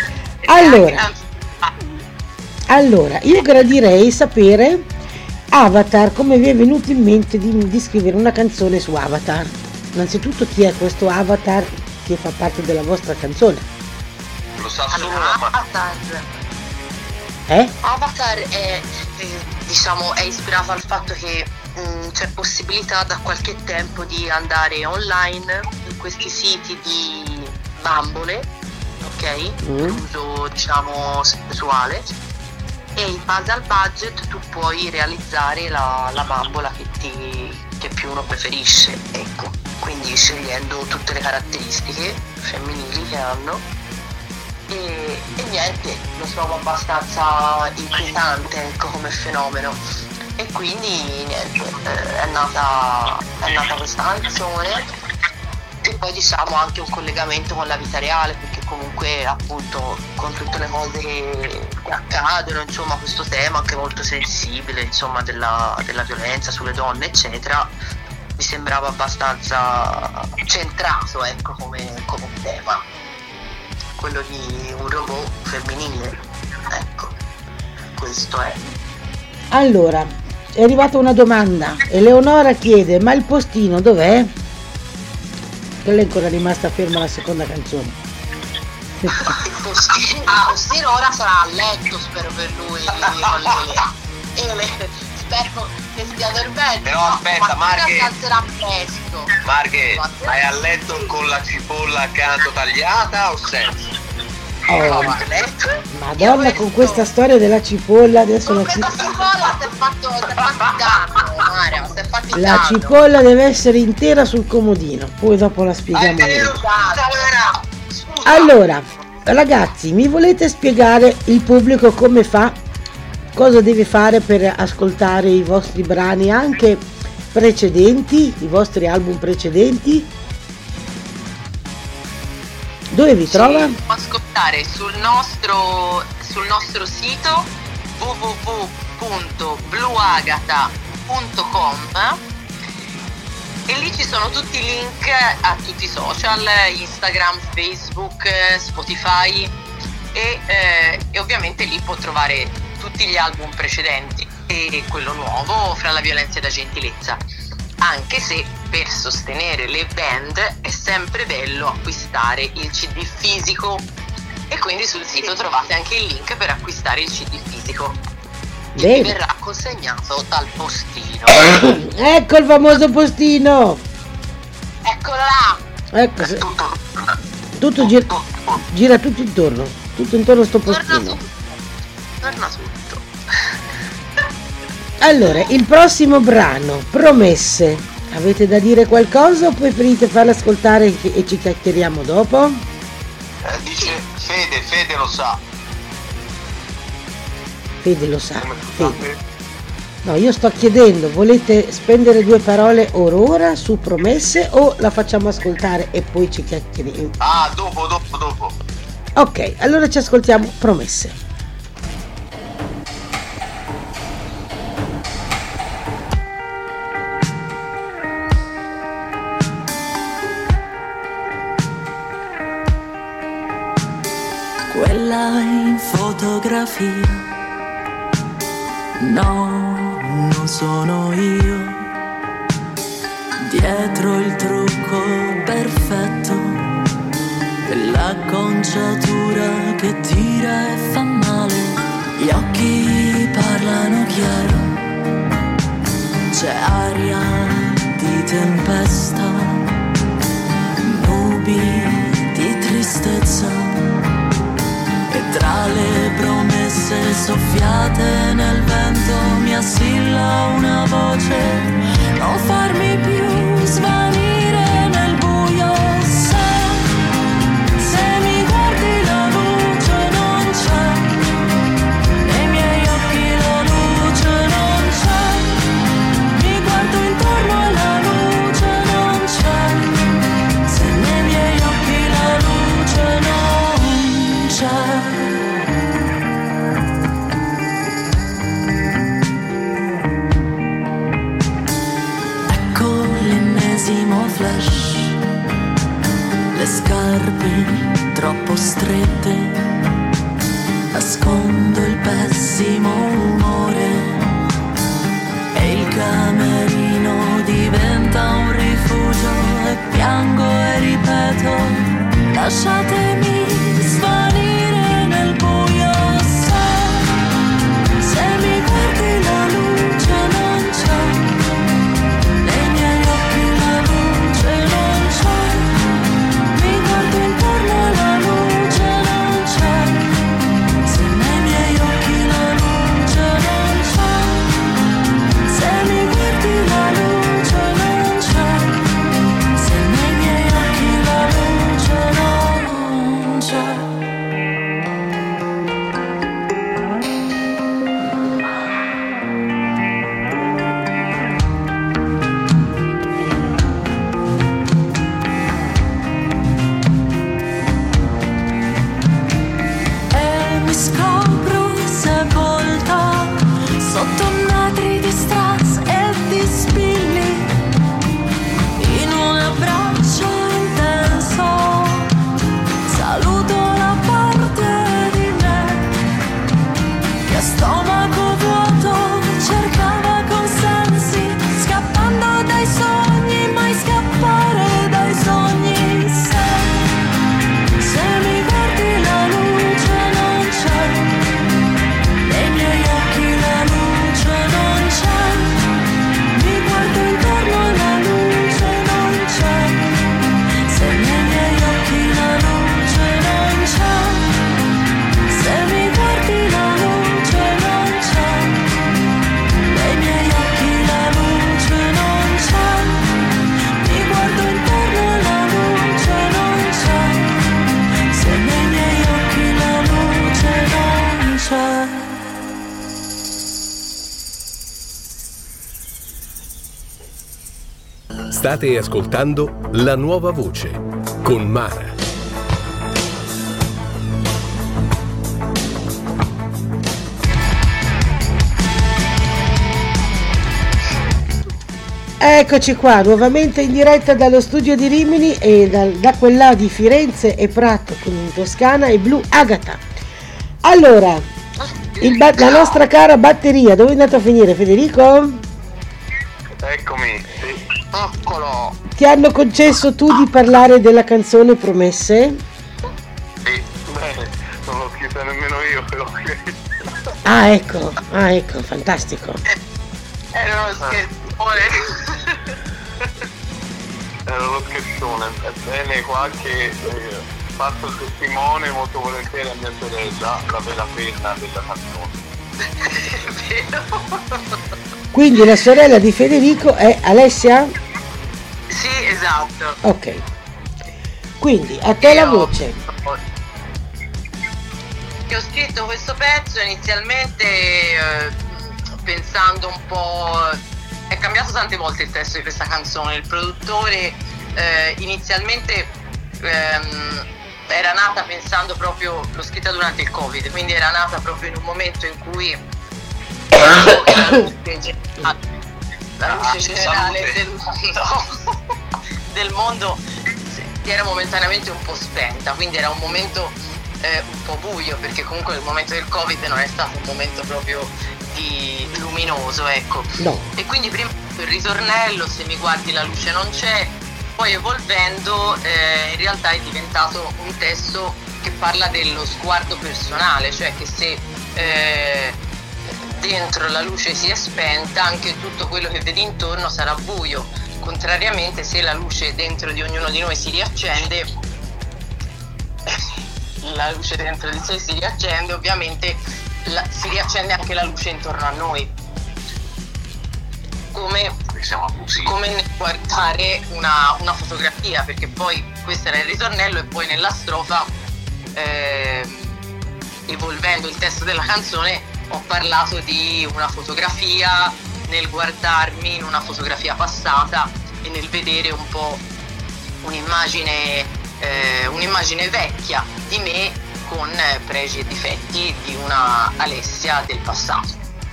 Allora, io gradirei sapere Avatar, come vi è venuto in mente di scrivere una canzone su Avatar. Innanzitutto, chi è questo Avatar che fa parte della vostra canzone? Lo sa solo la Avatar. Avatar è ispirato al fatto che c'è possibilità da qualche tempo di andare online in questi siti di bambole, ok? L'uso sessuale, e in base al budget tu puoi realizzare la bambola che più uno preferisce, ecco, quindi scegliendo tutte le caratteristiche femminili che hanno. E niente, lo trovo abbastanza inquietante, ecco, come fenomeno. E quindi niente, è nata questa canzone, e poi anche un collegamento con la vita reale, perché comunque appunto con tutte le cose che accadono, insomma, questo tema anche molto sensibile, insomma, della violenza sulle donne eccetera, mi sembrava abbastanza centrato, ecco, come tema, quello di un robot femminile, ecco, questo è. Allora, è arrivata una domanda. Eleonora chiede: ma il postino dov'è? Che lei è ancora rimasta ferma alla seconda canzone. Il postino ora sarà a letto, spero per lui. Spero che stia dormendo. Però aspetta, Marghe alzerà presto. Marghe, hai a letto con la cipolla accanto tagliata o senza? Madonna, con questa storia della cipolla adesso con questa cipolla si è fatto danno, Mario, si è fatto la danno. Cipolla deve essere intera sul comodino, poi dopo la spieghiamo. Allora, ragazzi, mi volete spiegare il pubblico come fa? Cosa deve fare per ascoltare i vostri brani anche precedenti, i vostri album precedenti? Dove vi trova? Può ascoltare sul nostro sito www.bluagata.com, e lì ci sono tutti i link a tutti i social, Instagram, Facebook, Spotify, e ovviamente lì può trovare tutti gli album precedenti. e quello nuovo fra la violenza e la gentilezza, anche se per sostenere le band è sempre bello acquistare il CD fisico, e quindi sul sito trovate anche il link per acquistare il CD fisico. E vi verrà consegnato dal postino. Ecco il famoso postino. Eccolo là. Ecco, tutto gira tutto intorno a sto postino. Torna tutto. Allora, il prossimo brano, Promesse. Avete da dire qualcosa o preferite farlo ascoltare e ci chiacchieriamo dopo? Dice Fede lo sa. Fede lo sa. Fede. No, io sto chiedendo, volete spendere 2 parole ora su Promesse o la facciamo ascoltare e poi ci chiacchieriamo? Ah, dopo. Ok, allora ci ascoltiamo Promesse. Quella in fotografia, no, non sono io. Dietro il trucco perfetto, l'acconciatura che tira e fa male. Gli occhi parlano chiaro, c'è aria di tempesta, nubi di tristezza. E tra le promesse soffiate nel vento mi assilla una voce: non farmi più svanire nel buio. Se mi guardi la luce non c'è, nei miei occhi la luce non c'è, mi guardo intorno e la luce non c'è, se nei miei occhi la luce non c'è. Flash, le scarpe troppo strette, nascondo il pessimo umore e il camerino diventa un rifugio e piango e ripeto: lasciatemi svanire nel buio. Se mi guardi la luce non c'è, nei miei occhi la luce non c'è, mi guardo intorno e la luce non c'è, se nei miei occhi la luce non c'è, se mi guardi la luce non c'è, se nei miei occhi la luce non c'è. Mi scopro sepolta sotto metri di strass e di spilli, in un abbraccio intenso saluto la parte di me che a stomaco vuoto cercava consensi, scappando dai sogni, mai scappare dai sogni. Se mi guardi la luce non c'è, nei miei occhi la luce non c'è, mi guardo intorno e la luce non c'è, se nei miei occhi la luce non c'è, se mi guardi la luce non c'è, nei miei occhi la luce non c'è, mi guardo intorno e la luce non c'è, se nei miei occhi la luce non c'è. State ascoltando La Nuova Voce con Mara. Eccoci qua, nuovamente in diretta dallo studio di Rimini e da quella di Firenze e Prato, con in Toscana e Blu Agata. Allora, La nostra cara batteria, dove è andato a finire, Federico? Eccomi, sì. Eccolo. Ti hanno concesso tu di parlare della canzone Promesse? Sì, bene, non l'ho scritta nemmeno io, però. Ecco, fantastico. Era uno scherzone. Era uno scherzone, è bene qua che faccio il testimone molto volentieri a mia sorella, la vera penna della canzone. È vero. Quindi la sorella di Federico è Alessia? Sì, esatto. Ok. Quindi a te la voce. Che ho scritto questo pezzo inizialmente pensando un po'. È cambiato tante volte il testo di questa canzone. Il produttore inizialmente era nata pensando proprio, l'ho scritta durante il Covid, quindi era nata proprio in un momento in cui la luce generale del mondo era momentaneamente un po' spenta, quindi era un momento un po' buio, perché comunque il momento del Covid non è stato un momento proprio luminoso, ecco. No. E quindi prima il ritornello, se mi guardi la luce non c'è, poi evolvendo in realtà è diventato un testo che parla dello sguardo personale, cioè che se dentro la luce si è spenta, anche tutto quello che vedi intorno sarà buio. Contrariamente, se la luce dentro di ognuno di noi si riaccende, la luce dentro di sé si riaccende, ovviamente si riaccende anche la luce intorno a noi. Come nel guardare una fotografia, perché poi questo era il ritornello e poi nella strofa, evolvendo il testo della canzone, ho parlato di una fotografia, nel guardarmi in una fotografia passata e nel vedere un po' un'immagine vecchia di me con pregi e difetti di una Alessia del passato.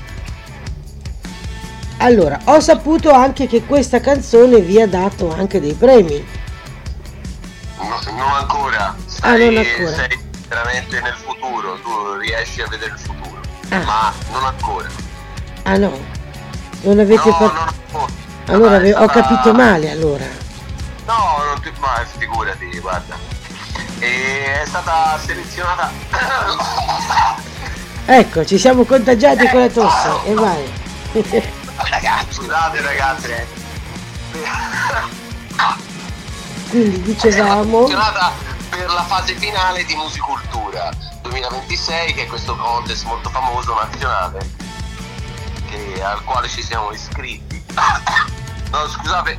Allora, ho saputo anche che questa canzone vi ha dato anche dei premi. Non ancora. Non ancora. Sei veramente nel futuro, tu riesci a vedere il futuro. Ah. Ma non ancora. Ah no? Non avete non Allora ho capito male allora. No, non ti figurati, guarda. E è stata selezionata. Ecco, ci siamo contagiati con la tosse e vai. Ragazzi, scusate ragazzi. Quindi dicevamo per la fase finale di Musicultura 2026, che è questo contest molto famoso nazionale al quale ci siamo iscritti. No, scusate.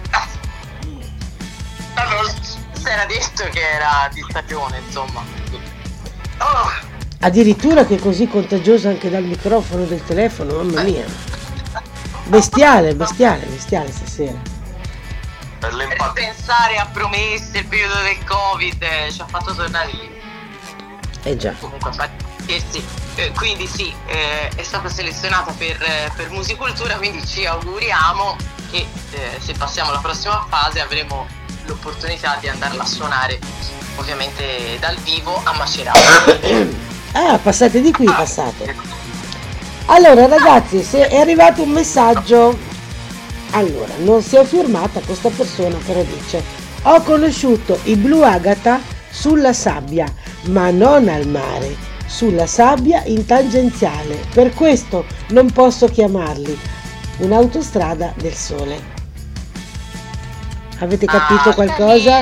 Si era detto che era di stagione, insomma. addirittura che è così contagioso anche dal microfono del telefono, mamma mia. Bestiale stasera. Per pensare a promesse, il periodo del Covid ci ha fatto tornare lì. Già. Comunque, quindi sì, è stata selezionata per Musicultura, quindi ci auguriamo che se passiamo alla prossima fase avremo l'opportunità di andarla a suonare, ovviamente dal vivo a Macerata. Passate di qui, passate. Allora ragazzi, se è arrivato un messaggio, allora non si è firmata questa persona, però dice: ho conosciuto i Blu Agata sulla sabbia, ma non al mare, sulla sabbia in tangenziale, per questo non posso chiamarli un'autostrada del sole. Avete capito qualcosa?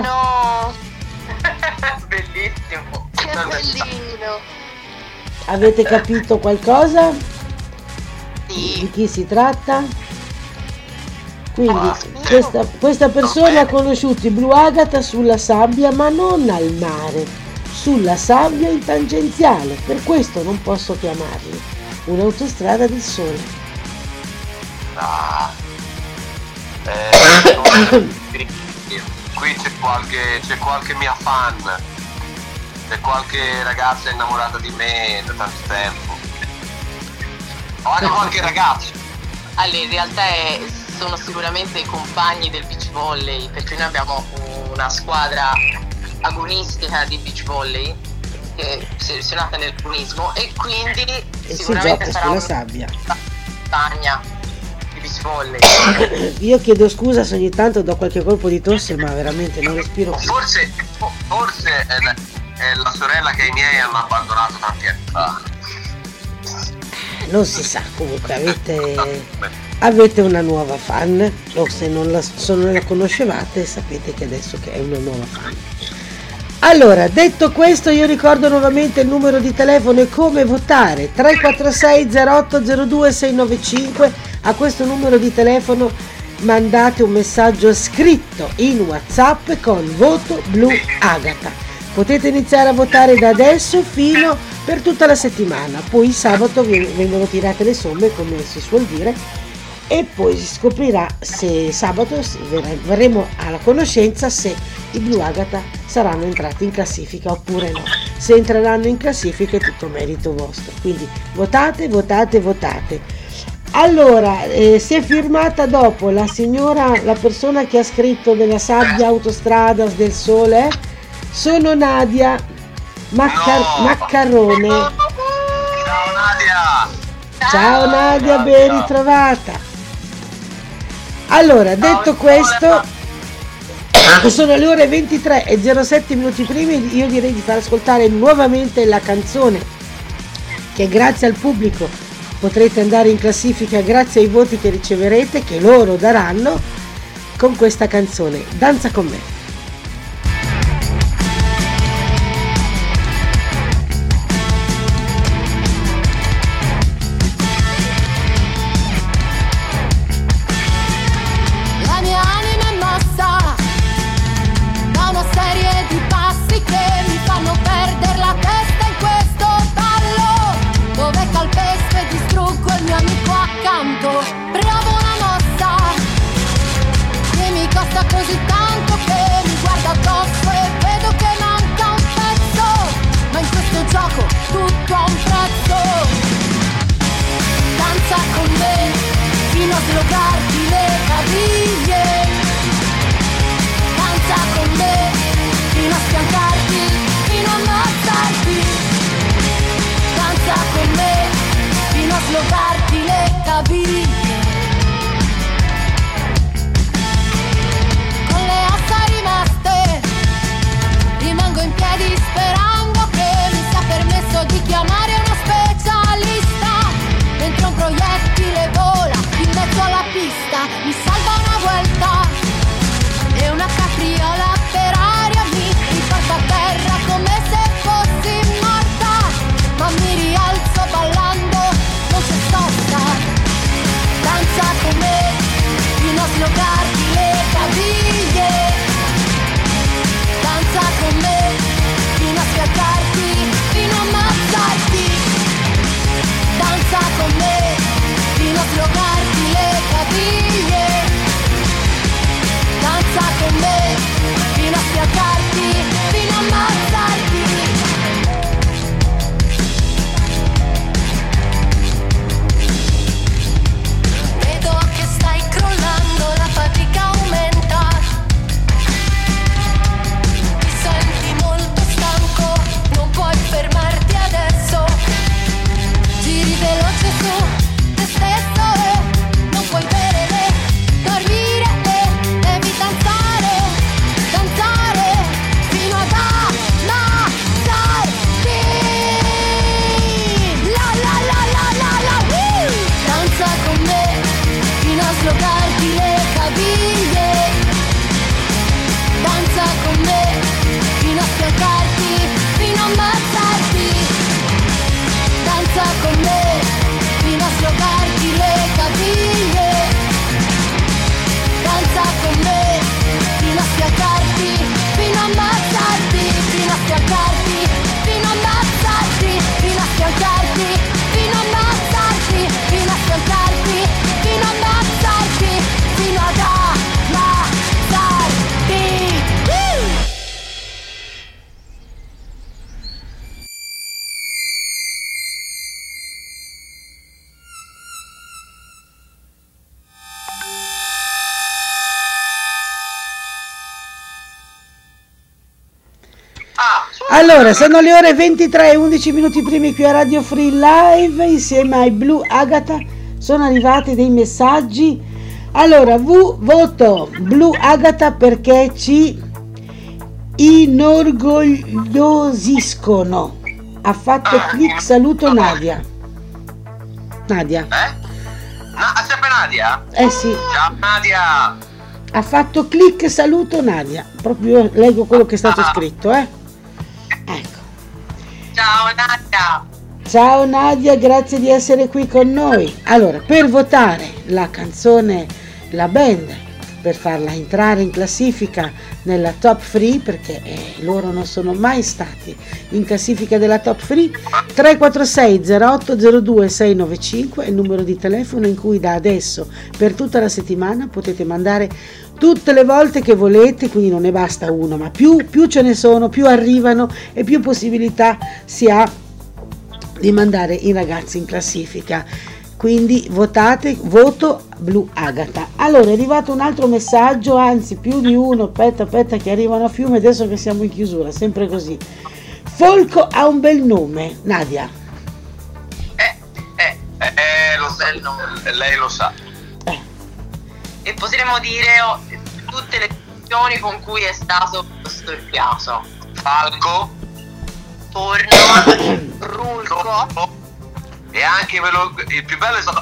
Bellissimo. Che bellino. Avete capito qualcosa? Sì. Di chi si tratta? Quindi questa persona ha conosciuto i Blu Agata sulla sabbia, ma non al mare, sulla sabbia in tangenziale, per questo non posso chiamarli un'autostrada del sole. Qui c'è qualche mia fan, c'è qualche ragazza innamorata di me da tanto tempo, o anche qualche ragazzo. Allora, in realtà sono sicuramente i compagni del beach volley, perché noi abbiamo una squadra agonistica di beach volley selezionata nel buonismo, e quindi si sicuramente gioca sarà sulla una sabbia. montagna di beach volley. Io chiedo scusa se ogni tanto do qualche colpo di tosse, ma veramente non respiro più. Forse è la sorella che i miei hanno abbandonato tanti anni fa. Non si sa, comunque avete una nuova fan, o se non la conoscevate sapete che adesso che è una nuova fan. Allora, detto questo, io ricordo nuovamente il numero di telefono e come votare: 346 08 02 695. A questo numero di telefono mandate un messaggio scritto in WhatsApp con voto blu Agata. Potete iniziare a votare da adesso fino per tutta la settimana, poi sabato vengono tirate le somme, come si suol dire, e poi si scoprirà se sabato verremo alla conoscenza se i Blu Agata saranno entrati in classifica oppure no. Se entreranno in classifica è tutto merito vostro, quindi votate. Allora, si è firmata dopo la persona che ha scritto della sabbia, autostrada, del sole, sono Nadia Maccarone. Ciao Nadia! Ciao Nadia, ben ritrovata. Allora, detto questo, sono le ore 23 e 07 minuti primi, io direi di far ascoltare nuovamente la canzone che grazie al pubblico potrete andare in classifica, grazie ai voti che riceverete, che loro daranno, con questa canzone, Danza con me. Provo una mossa che mi costa così tanto che mi guardo addosso e vedo che manca un pezzo, ma in questo gioco tutto ha un prezzo. Danza con me fino a slogarti le caviglie, danza con me fino a sfiancarti, fino a ammazzarti, danza con me fino a slogarti le caviglie. Con le ossa rimaste rimango in piedi sperando che mi sia permesso di chiamare una specialista. Dentro un proiettile vola in mezzo alla pista, mi salva una vuelta e una capriola per aria mi riporta a Allora, sono le ore 23 e 11 minuti primi qui a Radio Free Live insieme ai Blu Agata. Sono arrivati dei messaggi. Allora, voto Blu Agata perché ci inorgogliosiscono. Ha fatto click, saluto Nadia. Nadia. Sempre Nadia? Sì. Ciao Nadia. Ha fatto click, saluto Nadia. Proprio leggo quello che è stato scritto, Ecco. Ciao Nadia. Ciao Nadia, grazie di essere qui con noi. Allora, per votare la canzone, la band, per farla entrare in classifica nella top 3, perché loro non sono mai stati in classifica della top 3, 346 0802 695 è il numero di telefono in cui da adesso per tutta la settimana potete mandare tutte le volte che volete, quindi non ne basta uno, ma più ce ne sono, più arrivano e più possibilità si ha di mandare i ragazzi in classifica. Quindi votate, voto Blu Agata. Allora è arrivato un altro messaggio, anzi più di uno, aspetta che arrivano a fiume adesso che siamo in chiusura, sempre così. Folco ha un bel nome, Nadia. Lo sa, lei lo sa. E potremmo dire tutte le funzioni con cui è stato storpiato. Falco, Torno, Rulco. e anche quello, il più bello è stato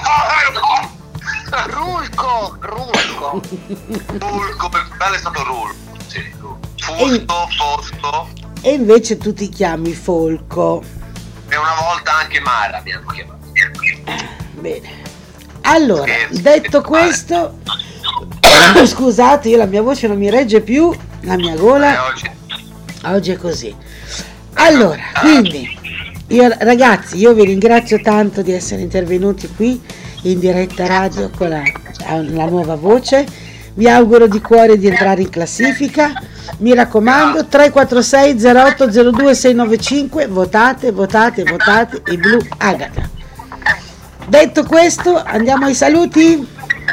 Rulco. Fulco, il più bello è stato Rulco. Sì, Fosco. E invece tu ti chiami Folco. E una volta anche Mara abbiamo chiamato. Bene. Allora, detto questo, scusate, io la mia voce non mi regge più, la mia gola oggi è così. Allora, quindi ragazzi, io vi ringrazio tanto di essere intervenuti qui in diretta radio con la nuova voce. Vi auguro di cuore di entrare in classifica. Mi raccomando, 346 0802 695, votate i Blu Agata. Detto questo, andiamo ai saluti.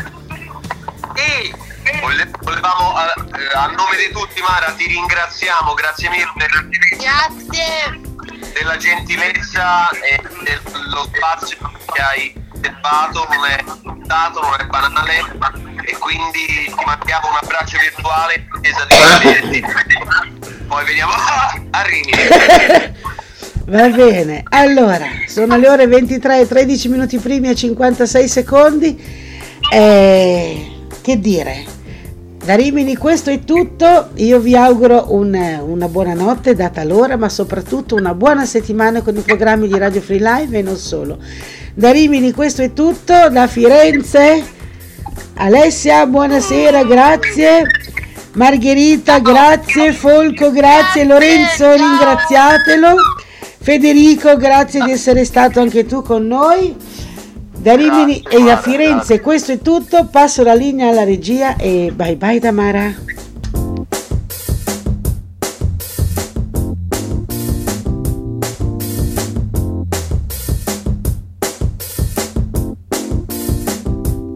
Volevamo a nome di tutti, Mara, ti ringraziamo, grazie mille. Grazie. Della gentilezza e dello spazio che hai dato, non è dato, non è banale, e quindi ti mandiamo un abbraccio virtuale in attesa di vederti. Poi vediamo a Rimini. Va bene, allora sono le ore 23 e 13 minuti primi e 56 secondi. Che dire, da Rimini questo è tutto. Io vi auguro una buona notte data l'ora, ma soprattutto una buona settimana con i programmi di Radio Free Live e non solo. Da Rimini questo è tutto. Da Firenze Alessia, buonasera, grazie. Margherita, grazie. Folco, grazie. Lorenzo, ringraziatelo. Federico, grazie di essere stato anche tu con noi. Da Rimini e da Firenze questo è tutto. Passo la linea alla regia e bye bye da Mara.